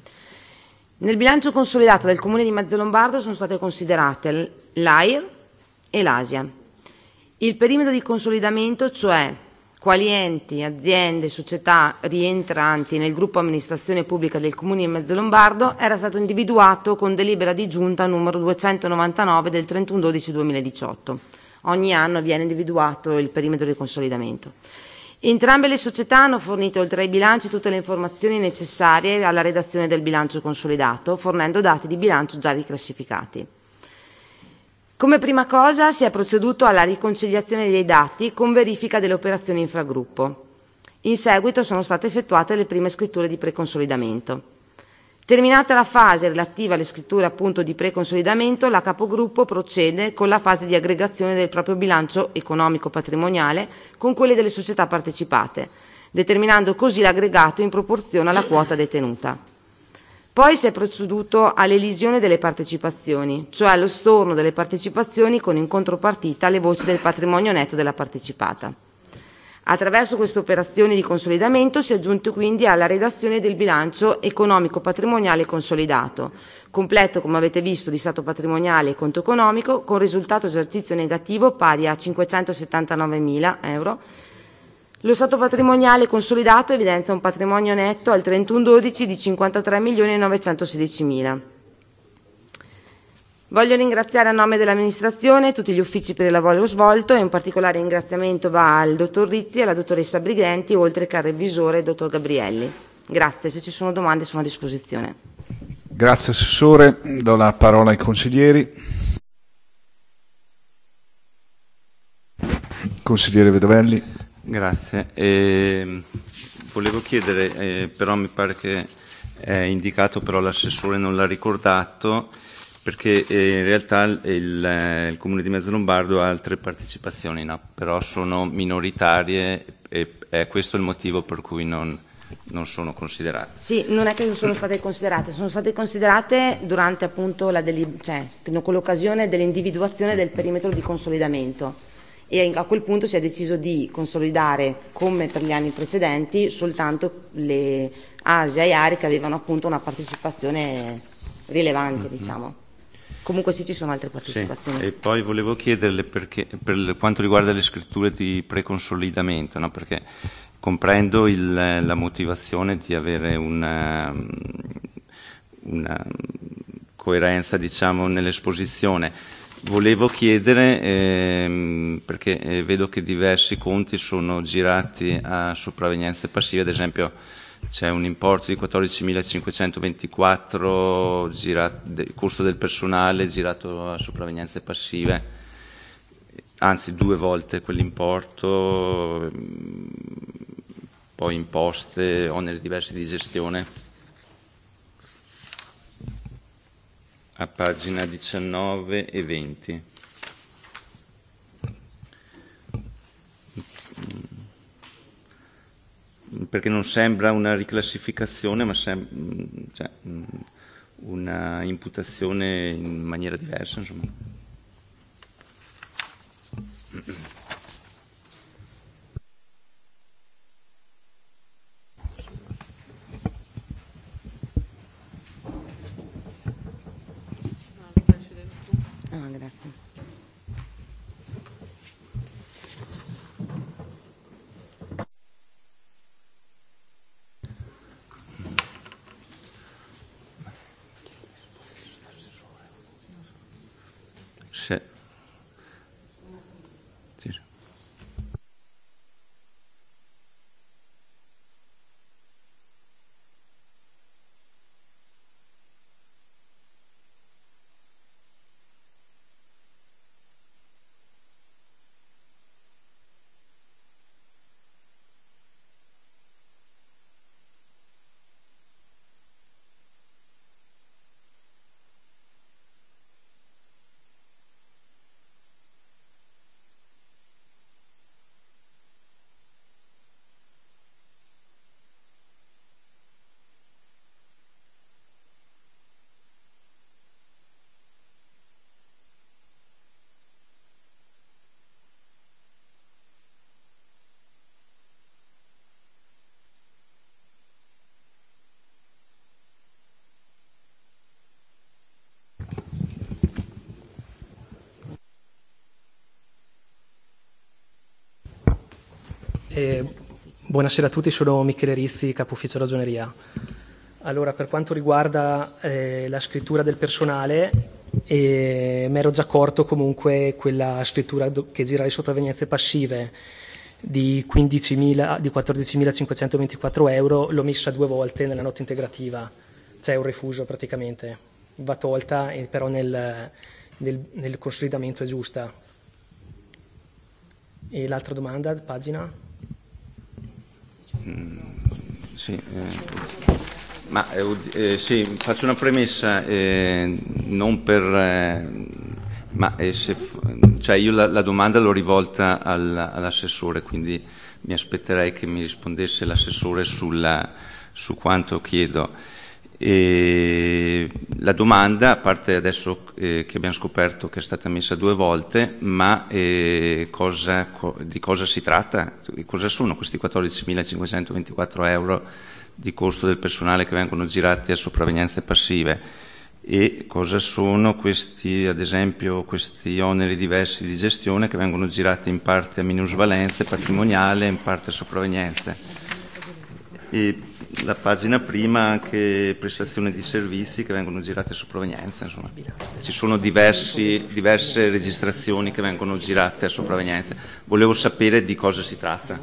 Nel bilancio consolidato del Comune di Mezzolombardo sono state considerate l'AIR e l'ASIA. Il perimetro di consolidamento, cioè quali enti, aziende, società rientranti nel gruppo amministrazione pubblica del Comune di Mezzolombardo, era stato individuato con delibera di giunta numero 299 del 31/12/2018. Ogni anno viene individuato il perimetro di consolidamento. Entrambe le società hanno fornito oltre ai bilanci tutte le informazioni necessarie alla redazione del bilancio consolidato, fornendo dati di bilancio già riclassificati. Come prima cosa si è proceduto alla riconciliazione dei dati con verifica delle operazioni infragruppo. In seguito sono state effettuate le prime scritture di preconsolidamento. Terminata la fase relativa alle scritture appunto di preconsolidamento, la capogruppo procede con la fase di aggregazione del proprio bilancio economico patrimoniale con quelle delle società partecipate, determinando così l'aggregato in proporzione alla quota detenuta. Poi si è proceduto all'elisione delle partecipazioni, cioè allo storno delle partecipazioni con in contropartita le voci del patrimonio netto della partecipata. Attraverso queste operazioni di consolidamento si è giunto quindi alla redazione del bilancio economico patrimoniale consolidato, completo come avete visto di stato patrimoniale e conto economico, con risultato esercizio negativo pari a 579.000 euro. Lo stato patrimoniale consolidato evidenzia un patrimonio netto al 31/12 di 53.916.000. Voglio ringraziare a nome dell'amministrazione tutti gli uffici per il lavoro svolto e un particolare ringraziamento va al dottor Rizzi e alla dottoressa Brighenti, oltre che al revisore dottor Gabrielli. Grazie, se ci sono domande sono a disposizione. Grazie Assessore, do la parola ai consiglieri. Consigliere Vedovelli. Grazie. Volevo chiedere, però mi pare che è indicato, però l'assessore non l'ha ricordato, perché in realtà il Comune di Mezzalombardo ha altre partecipazioni, no? Però sono minoritarie e è questo il motivo per cui non sono considerate. Sì, non è che non sono state considerate durante appunto con l'occasione dell'individuazione del perimetro di consolidamento. E a quel punto si è deciso di consolidare, come per gli anni precedenti, soltanto le Asia e ARI che avevano appunto una partecipazione rilevante, diciamo. Comunque sì, ci sono altre partecipazioni. Sì. E poi volevo chiederle perché, per quanto riguarda le scritture di preconsolidamento, no? Perché comprendo la motivazione di avere una coerenza, diciamo, nell'esposizione. Volevo chiedere, perché vedo che diversi conti sono girati a sopravvenienze passive, ad esempio c'è un importo di 14.524 costo del personale girato a sopravvenienze passive, anzi 2 volte quell'importo, poi imposte, oneri diversi di gestione. A pagina 19 e 20. Perché non sembra una riclassificazione, ma una imputazione in maniera diversa, insomma. Grazie. Sì. Buonasera a tutti, sono Michele Rizzi, capo ufficio ragioneria. Allora, per quanto riguarda la scrittura del personale, mi ero già accorto comunque quella scrittura che gira le sopravvenienze passive di 14.524 euro, l'ho messa 2 volte nella nota integrativa, c'è un refuso praticamente, va tolta, però nel consolidamento è giusta. E l'altra domanda, pagina? Sì, sì, faccio una premessa, non per... cioè io la domanda l'ho rivolta all'assessore, quindi mi aspetterei che mi rispondesse l'assessore su quanto chiedo. La domanda, a parte adesso che abbiamo scoperto che è stata messa 2 volte, ma di cosa si tratta? Cosa sono questi 14.524 euro di costo del personale che vengono girati a sopravvenienze passive? E cosa sono questi, ad esempio, questi oneri diversi di gestione che vengono girati in parte a minusvalenze patrimoniale e in parte a sopravvenienze? la pagina prima anche prestazioni di servizi che vengono girate su provenienza, insomma. Ci sono diverse registrazioni che vengono girate a sopravvenienza. Volevo sapere di cosa si tratta.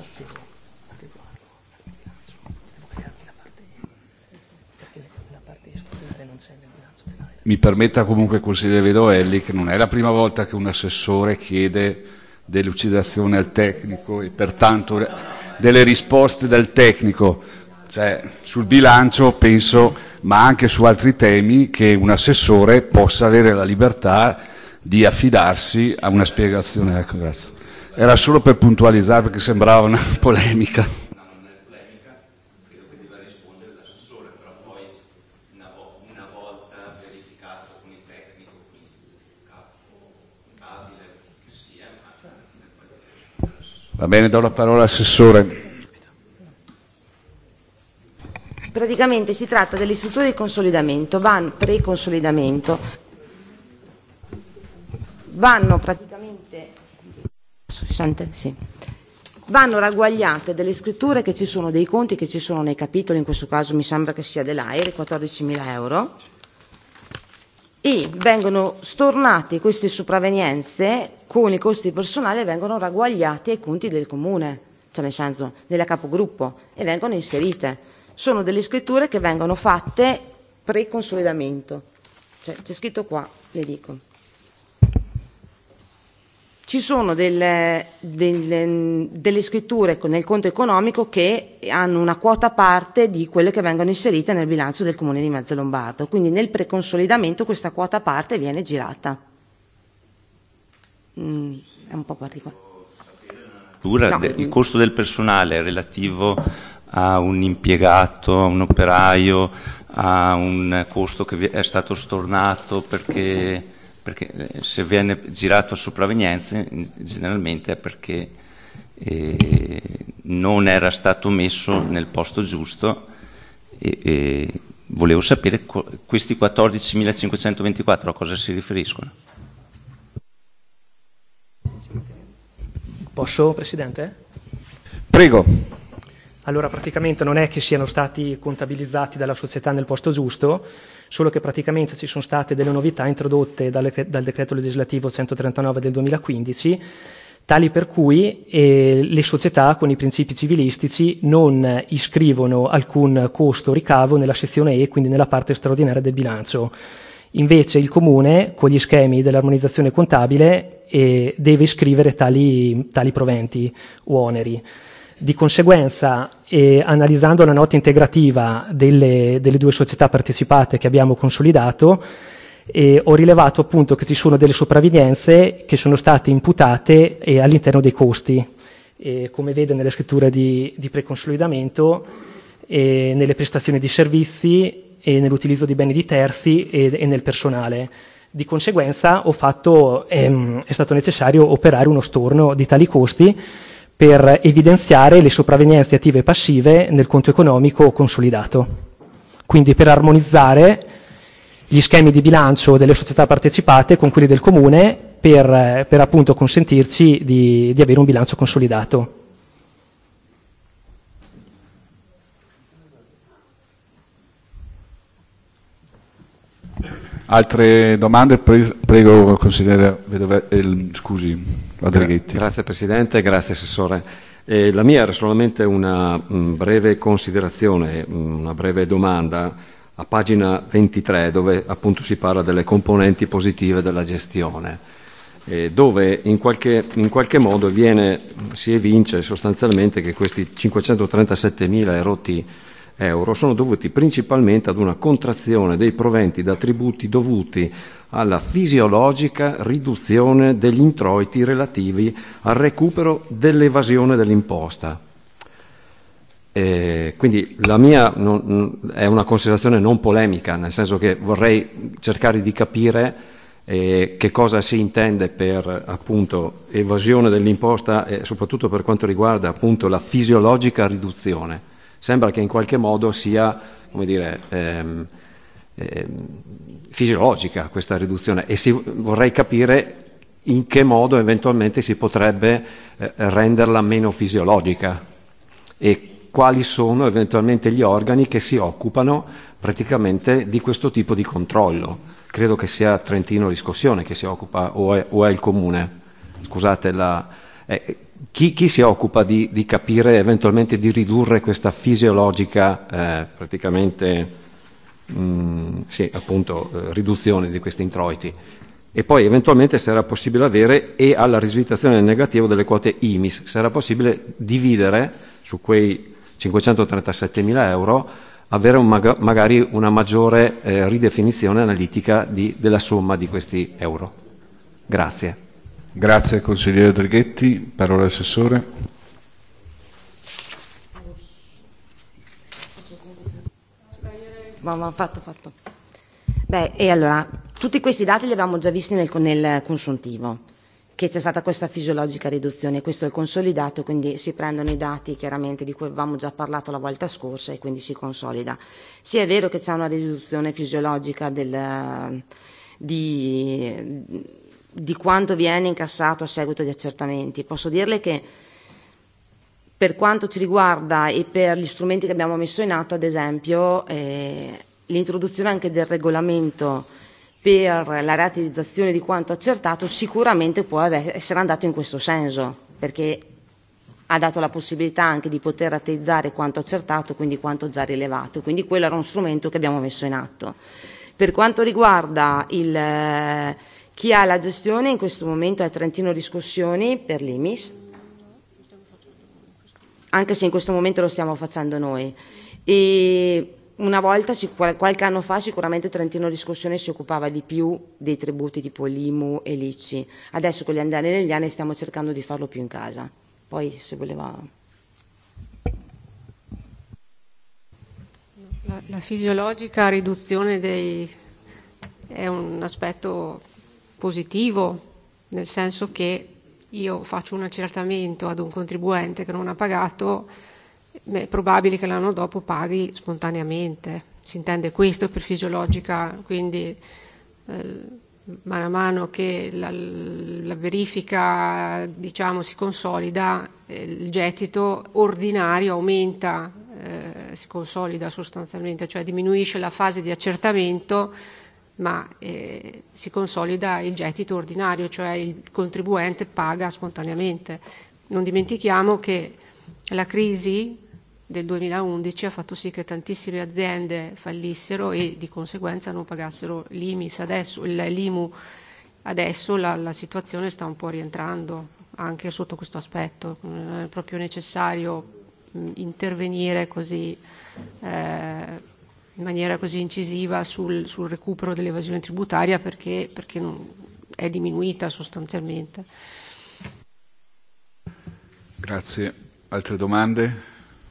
Mi permetta comunque, consigliere Vedovelli, che non è la prima volta che un assessore chiede delucidazione al tecnico e pertanto delle risposte del tecnico. Cioè, sul bilancio penso, ma anche su altri temi, che un assessore possa avere la libertà di affidarsi a una spiegazione. Ecco, grazie. Era solo per puntualizzare, perché sembrava una polemica. Va bene, do la parola all'assessore. Praticamente si tratta delle strutture di consolidamento, pre-consolidamento, vanno praticamente, vanno ragguagliate delle scritture che ci sono, dei conti che ci sono nei capitoli, in questo caso mi sembra che sia dell'AIRE, 14.000 euro, e vengono stornate queste sopravvenienze con i costi personali, vengono ragguagliati ai conti del comune, cioè nel senso della capogruppo, e vengono inserite. Sono delle scritture che vengono fatte pre-consolidamento, cioè, c'è scritto qua, le dico. Ci sono delle scritture nel conto economico che hanno una quota parte di quelle che vengono inserite nel bilancio del Comune di Mezzelombardo, quindi nel preconsolidamento questa quota parte viene girata. È un po' particolare. No. Il costo del personale è relativo a un impiegato, a un operaio, a un costo che è stato stornato perché se viene girato a sopravvenienza generalmente è perché non era stato messo nel posto giusto e volevo sapere questi 14.524 a cosa si riferiscono. Posso, Presidente? Prego. Allora, praticamente non è che siano stati contabilizzati dalla società nel posto giusto, solo che praticamente ci sono state delle novità introdotte dal decreto legislativo 139 del 2015, tali per cui le società con i principi civilistici non iscrivono alcun costo o ricavo nella sezione E, quindi nella parte straordinaria del bilancio. Invece il Comune, con gli schemi dell'armonizzazione contabile, deve iscrivere tali proventi o oneri. Di conseguenza, analizzando la nota integrativa delle due società partecipate che abbiamo consolidato, ho rilevato appunto che ci sono delle sopravvenienze che sono state imputate all'interno dei costi, come vede nelle scritture di preconsolidamento, nelle prestazioni di servizi, e nell'utilizzo di beni di terzi e nel personale. Di conseguenza è stato necessario operare uno storno di tali costi per evidenziare le sopravvenienze attive e passive nel conto economico consolidato. Quindi per armonizzare gli schemi di bilancio delle società partecipate con quelli del Comune per appunto consentirci di avere un bilancio consolidato. Altre domande? Prego, consigliere Adreghetti. Grazie Presidente, grazie Assessore. La mia era solamente una breve considerazione, una breve domanda a pagina 23, dove appunto si parla delle componenti positive della gestione, dove in qualche modo si evince sostanzialmente che questi 537.000 e rotti euro sono dovuti principalmente ad una contrazione dei proventi da tributi dovuti alla fisiologica riduzione degli introiti relativi al recupero dell'evasione dell'imposta. Quindi la mia è una considerazione non polemica, nel senso che vorrei cercare di capire che cosa si intende per appunto evasione dell'imposta e soprattutto per quanto riguarda appunto la fisiologica riduzione. Sembra che in qualche modo sia, come dire, fisiologica questa riduzione e vorrei capire in che modo eventualmente si potrebbe renderla meno fisiologica e quali sono eventualmente gli organi che si occupano praticamente di questo tipo di controllo. Credo che sia Trentino Riscossione che si occupa, o è il comune? Scusate, chi si occupa di capire, eventualmente di ridurre questa fisiologica riduzione di questi introiti? E poi eventualmente se era possibile avere, e alla risvisitazione negativo delle quote IMIS, se era possibile dividere su quei 537.000 euro, avere magari una maggiore ridefinizione analitica della somma di questi euro. Grazie. Grazie consigliere Drighetti. Parola all'assessore. Fatto. E allora, tutti questi dati li abbiamo già visti nel consuntivo, che c'è stata questa fisiologica riduzione. Questo è il consolidato, quindi si prendono i dati chiaramente di cui avevamo già parlato la volta scorsa e quindi si consolida. Sì, è vero che c'è una riduzione fisiologica di quanto viene incassato a seguito di accertamenti. Posso dirle che per quanto ci riguarda e per gli strumenti che abbiamo messo in atto, ad esempio, l'introduzione anche del regolamento per la rateizzazione di quanto accertato sicuramente può essere andato in questo senso, perché ha dato la possibilità anche di poter rateizzare quanto accertato, quindi quanto già rilevato, quindi quello era uno strumento che abbiamo messo in atto. Per quanto riguarda chi ha la gestione, in questo momento è Trentino Riscossioni per l'IMIS, anche se in questo momento lo stiamo facendo noi. E una volta, qualche anno fa, sicuramente Trentino Riscossione si occupava di più dei tributi tipo l'IMU e l'ICI. Adesso con gli anni negli anni stiamo cercando di farlo più in casa. Poi se voleva... La fisiologica riduzione è un aspetto positivo, nel senso che io faccio un accertamento ad un contribuente che non ha pagato, è probabile che l'anno dopo paghi spontaneamente. Si intende questo per fisiologica, quindi mano a mano che la verifica si consolida, il gettito ordinario aumenta, si consolida sostanzialmente, cioè diminuisce la fase di accertamento, ma si consolida il gettito ordinario, cioè il contribuente paga spontaneamente. Non dimentichiamo che la crisi del 2011 ha fatto sì che tantissime aziende fallissero e di conseguenza non pagassero l'IMIS. L'IMU adesso la situazione sta un po' rientrando anche sotto questo aspetto. Non è proprio necessario intervenire così in maniera così incisiva sul recupero dell'evasione tributaria perché non è diminuita sostanzialmente. Grazie. Altre domande?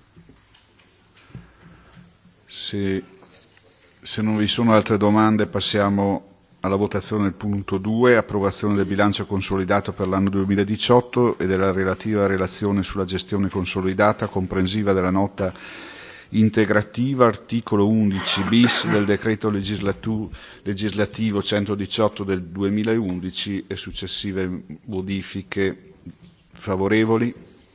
Se non vi sono altre domande passiamo alla votazione del punto 2, approvazione del bilancio consolidato per l'anno 2018 e della relativa relazione sulla gestione consolidata comprensiva della nota integrativa, articolo 11 bis del decreto legislativo 118 del 2011 e successive modifiche. Favorevoli?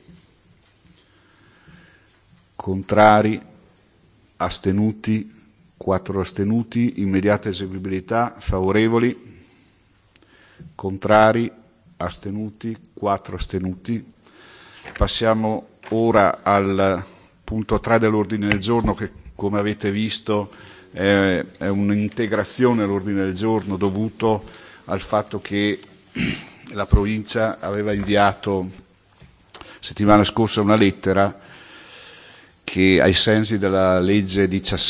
Contrari? Astenuti? 4 astenuti. Immediata eseguibilità. Favorevoli? Contrari? Astenuti? 4 astenuti. Passiamo ora al punto 3 dell'ordine del giorno che, come avete visto, è un'integrazione all'ordine del giorno dovuto al fatto che la provincia aveva inviato settimana scorsa una lettera che ai sensi della legge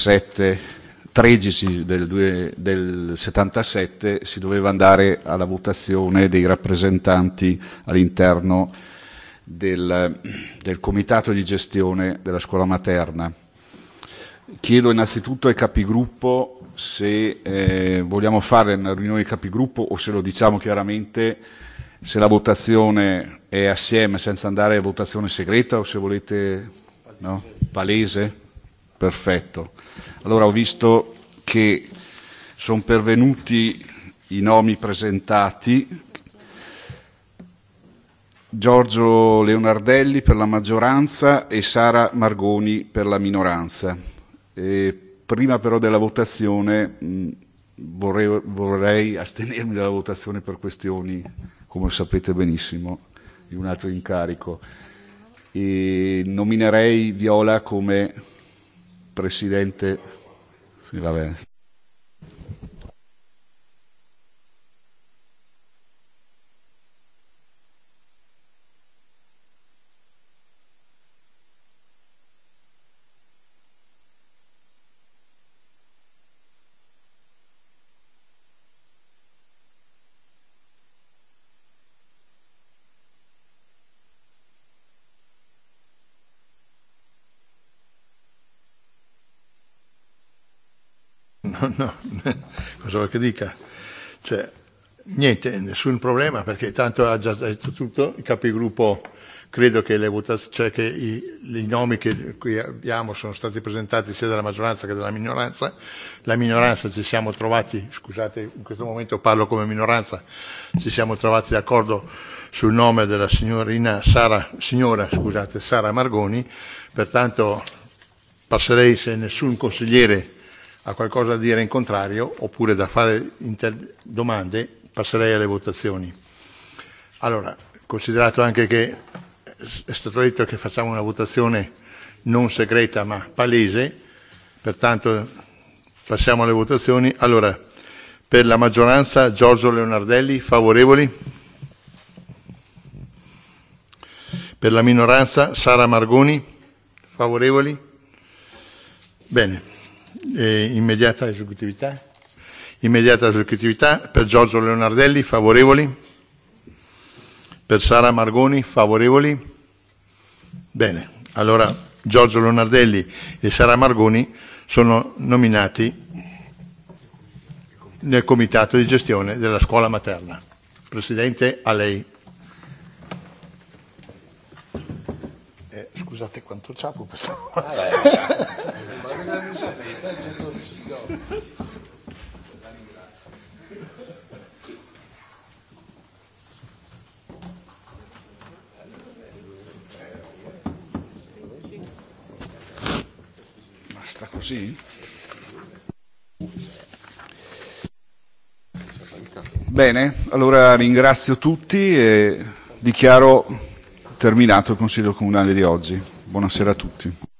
13 del 77 si doveva andare alla votazione dei rappresentanti all'interno del comitato di gestione della scuola materna. Chiedo innanzitutto ai capigruppo se vogliamo fare una riunione di capigruppo o se lo diciamo chiaramente, se la votazione è assieme senza andare a votazione segreta o se volete no? Palese? Perfetto. Allora ho visto che sono pervenuti i nomi presentati. Giorgio Leonardelli per la maggioranza e Sara Margoni per la minoranza. Prima però della votazione vorrei astenermi dalla votazione per questioni, come sapete benissimo, di un altro incarico. E nominerei Viola come presidente. Sì, vabbè. No, cosa vuoi che dica? Cioè, niente, nessun problema, perché tanto ha già detto tutto, il capigruppo credo che che i nomi che qui abbiamo sono stati presentati sia dalla maggioranza che dalla minoranza. La minoranza ci siamo trovati, scusate, in questo momento parlo come minoranza, ci siamo trovati d'accordo sul nome della signora Sara Margoni, pertanto passerei, se nessun consigliere ha qualcosa da dire in contrario oppure da fare domande, passerei alle votazioni. Allora, considerato anche che è stato detto che facciamo una votazione non segreta ma palese, pertanto passiamo alle votazioni. Allora, per la maggioranza Giorgio Leonardelli, favorevoli? Per la minoranza Sara Margoni, favorevoli? Bene. Immediata esecutività per Giorgio Leonardelli, favorevoli? Per Sara Margoni, favorevoli? Bene, allora Giorgio Leonardelli e Sara Margoni sono nominati nel comitato di gestione della scuola materna. Presidente, a lei. Scusate quanto ciapo questo. Basta così? Bene, allora ringrazio tutti e dichiaro terminato il Consiglio Comunale di oggi. Buonasera a tutti.